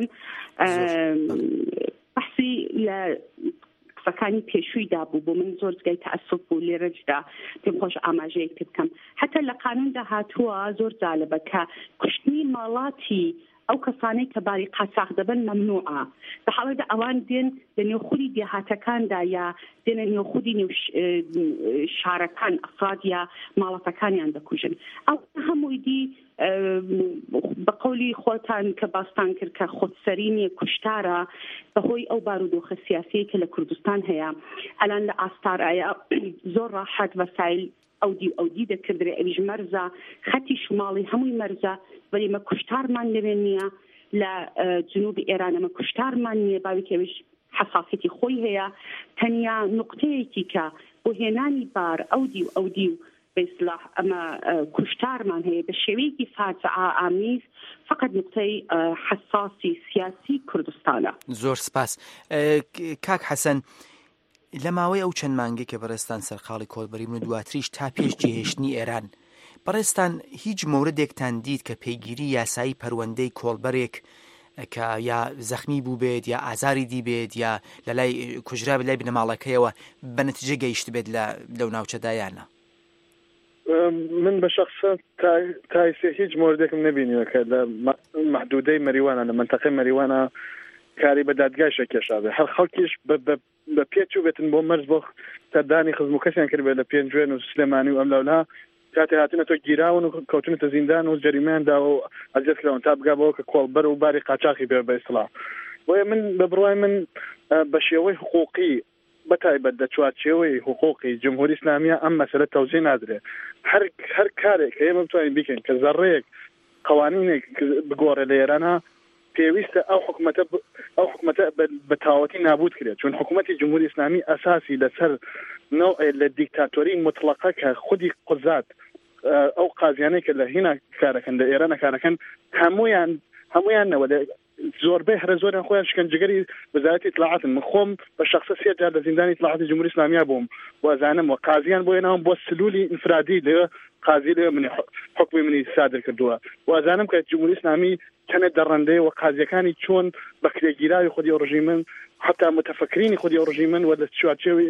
بەحسی لە قسەکانی پێشوویدا بوو بۆ من زۆر جگای تەعسف بوو لێرەجدا پێم خۆش ئاماژەیەک پێ بکەم. حتا لە قانوندا هاتووە زۆر جالبە کە کوشتنی ماڵاتی ئەو کەسانەی کە باری قاچاق دەبن مەمنوعە بە حاڵەدا ئەوان دێن لە نێوخودی دێهاتەکاندا یا دێنە نێوخودی شارەکان ئەفراد یا ماڵەتەکانیان دەکوژن ئەو هەمووی دی بە قەولی خۆتان کە باستان کرد کە خۆدسەرینی کوشتارە بەهۆی ئەو بارودۆخە سیاسیی کە لە کوردستان هەیە ئەلان لە ئاستارایە زۆر ڕاحەت وەسایل ئەودی دەکردرێ ئەویش مەرزە خەتی شماڵی هەمووی مەرزە وەلی مە کوشتارمان لەوێ نییە لە جنوبی ئێرانەمە کوشتارمان نییە باوکەویش حساسەتی خۆی هەیە تەنیا نقطەیەکی کە بۆ هێنانی بار ئەودی و بإصلاح أما كشتارمان هي بشويكي فاجعة آميز فقط نقطة حساسي سياسي كردستانا زور سپاس كاك حسن لەماوەی ئەو چەند مانگێک کە بەڕێستان سەرقاڵی کۆڵبەری بوون و دواتریش تا پێش جێهێشتنی ئێران بەڕێستان هیچ مۆردێکتان دیت کە پێیگیری یاسایی پەروەندەی کۆڵبەرێک کە یا زەخمی بوو بێت یا ئازاری دی بێت یا لەلای کوژرا بلای بنەماڵەکەیەوە بە نەتیجە گەیشت بێت لەو ناوچەدایانە من بشخص تايسي هيج موردكم نبيني وكذا محدودي مريوانا منطقة مريوانا كاري بدادگاه شکشاده هر خلقیش به پیچو بتن بو مرز بخ تدانی خزمو کسان کرده به پینجوین و سلیمانی و املاولها کاتی هاتینا تو گیراون و کوتون تو زندان و جریمان دا و عزیز کلون تابقا بو که کولبر و باری قاچاقی به اصطلاح و من ببروای من بشیوی حقوقی بتایبەت دەچواتچێوەی حقوقی جمهوری اسلامیە ئەم مەسەلە تەوزیع نادرێت هەر کارێک کە ئێمە بتوانین بیکەین کە زەڕەیەک قوانینێک بگۆڕێ لە ئێرانە پێویستە ئەو حکومەتە بە تاوەتی نابود کرێت چون حکوومەتی جمهوری اسلامی ئەساسی لەسەر نوع لە دیکتاتۆری مطلقە کە خودی قزات ئەو قازیانەی کە لە هینا کارەکەن لە ئێرانە کارەکەن هەمویانەوە زۆربەی هەرە زۆریان خۆیان شکنجەگەری وەزارەتی اطلاعاتن من خۆم بە شخصە سێ جار لە زیندانی اطلاعاتی جمهوری اسلامیە بووم وەزانم و قازیان بۆ هێناوم بۆ سلولی ئینفرادی لێ قازی لێ منی حکمی منی صادر کردووە وەزانم کە جمهوری اسلامی تەنێت دەڕەندەی و قازیەکانی چۆن بە کرێگیراوی خودی و ڕژیمن حتا متفکرینی خودی و ڕژیمن و لە چوارچێوی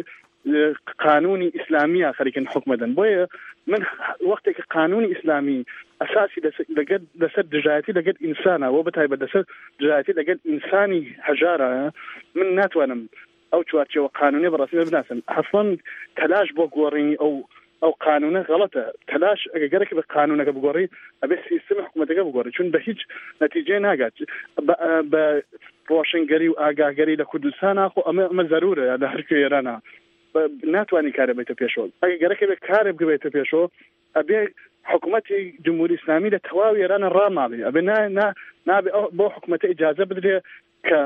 قانونی اسلامیە خەریکن حکمەدەن بۆیە من وەختێک قانونی اسلامی ئەساسی لەسەر دژایەتی لەگەڵ ئینسانە و بەتایبەت لەسەر دژایەتی لەگەڵ ئینسانی هەژارە من ناتوانم ئەو چوارچێوە قانونی بەڕاستی بناسم حەفڵەن تەلاش بۆ گۆڕینی ئەو قانونە غەڵەتە تەلاش ئەگەرێک بە قانونەکە بگۆڕی ئەبێ سیستەمی حکوومەتەکە بگۆڕی چون بە هیچ نەتیجەی ناگات بە ڕۆشنگەری و ئاگاهگەری لە کوردستانە خۆ ئەمە زەرورە لە هەر کوێرانە ناتوانانی کارە بێتە پێشەوە ئەگەرێک بێ کارێ بگوێتە پێشەوە ئەبێ حکوومەتی جمهوری اسلامی لە تەواوی ئێرانە ڕاماڵی ئەبێ نابێ بۆ حکوومەتە ئیجازە بدرێ کە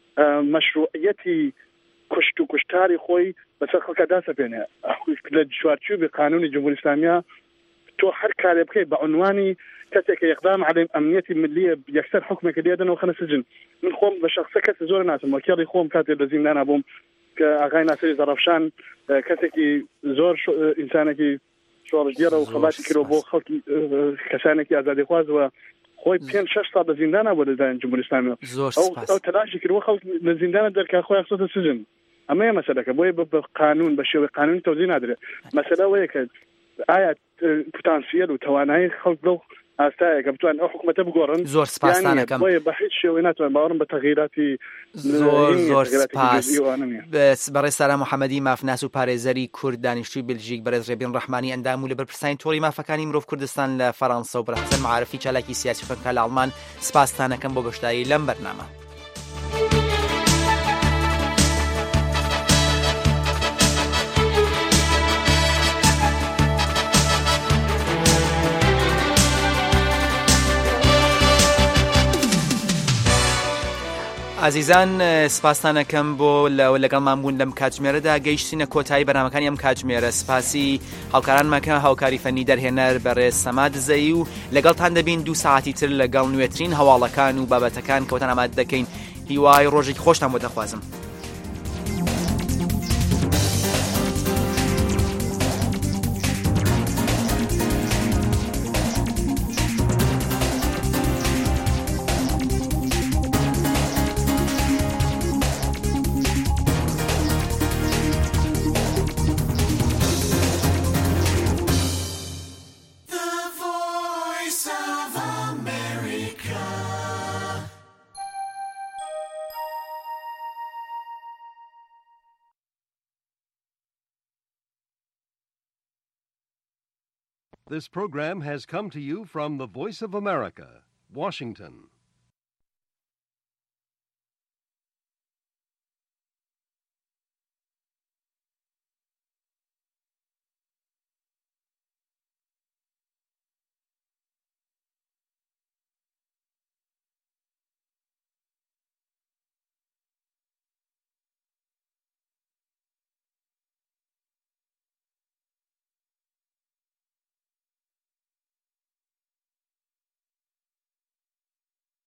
مەشروعیەتی کوشت و کوشتاری خۆی بەسەر خەڵکە داسەپێنێ لە چوارچووبی قانونی جمهوری اسلامیە تۆ هەر کارێ بکەی بە عنوانی کەسێک یەقدام عەلەی ئەمنیەتی ملیە یەکسەر حکمێکە لێدەنەوە خەنە سجن من خۆم بە شخصە کەس زۆر ناسم وەکیڵی خۆم کاتێ لە زیندانە بووم کە ئاغای ناسری زەڕەفشان کەسێکی زۆر ئینسانێکی شۆڕژگێڕە و خەڵاتی کرۆ بۆ خەڵکی کەسانێکی ئازادی خوازەوە خۆی 5-6 ساڵ لە زیندانە بۆ لەدایان جمهوری اسلامی ئەو تەلاشی کردووە خەڵک لە زیندانە دەرکا خۆی خستە سجن ئەمەیە مەسەلەکە بۆیە بە قانون بە شێوەی قانونی تەوزیع نادرێت مەسەلە ئەوەیە کە ئایا پۆتانسیەل و توانایی خەڵک لەو ئاستایەکە بتوان ئەو حکوومەتە بگۆڕن زۆر سپاسانەکەم بۆیە بە هیچ شێوەی ناتوان باوەڕم بە تەغییراتی زۆر سپاس بەڕێز سارا محەممەدی مافناس و پارێزەری کورد دانیشتووی بلژیک بەڕێز ڕێبین ڕەحمانی ئەندام و لە بەرپرسانی تۆڕی مافەکانی مرۆڤ کوردستان لە فەڕەنسا و بەرحەسەن معارفی چالاکی سیاسی فەنکار لە ئەڵمان سپاسانەکەم بۆ گەشتاری لەم بەرنامە. عزیزان سپاسانەکەم بۆ لەگەڵمان بوون لەم کاتژمێرەدا گەیشتینە کۆتایی بەرنامەکانی ئەم کاتژمێرە سپاسی هاوکارانمەکە هاوکاری فەنی دەرهێنەر بەڕێز سەماد زەیی و لەگەڵتان دەبین 2 ساعتی تر لەگەڵ نوێترین هەواڵەکان و بابەتەکان کەوتان ئامادە دەکەین هیوای ڕۆژێکی خۆشتان بۆ دەخوازم. Voice of America. This program has come to you from the Voice of America, Washington.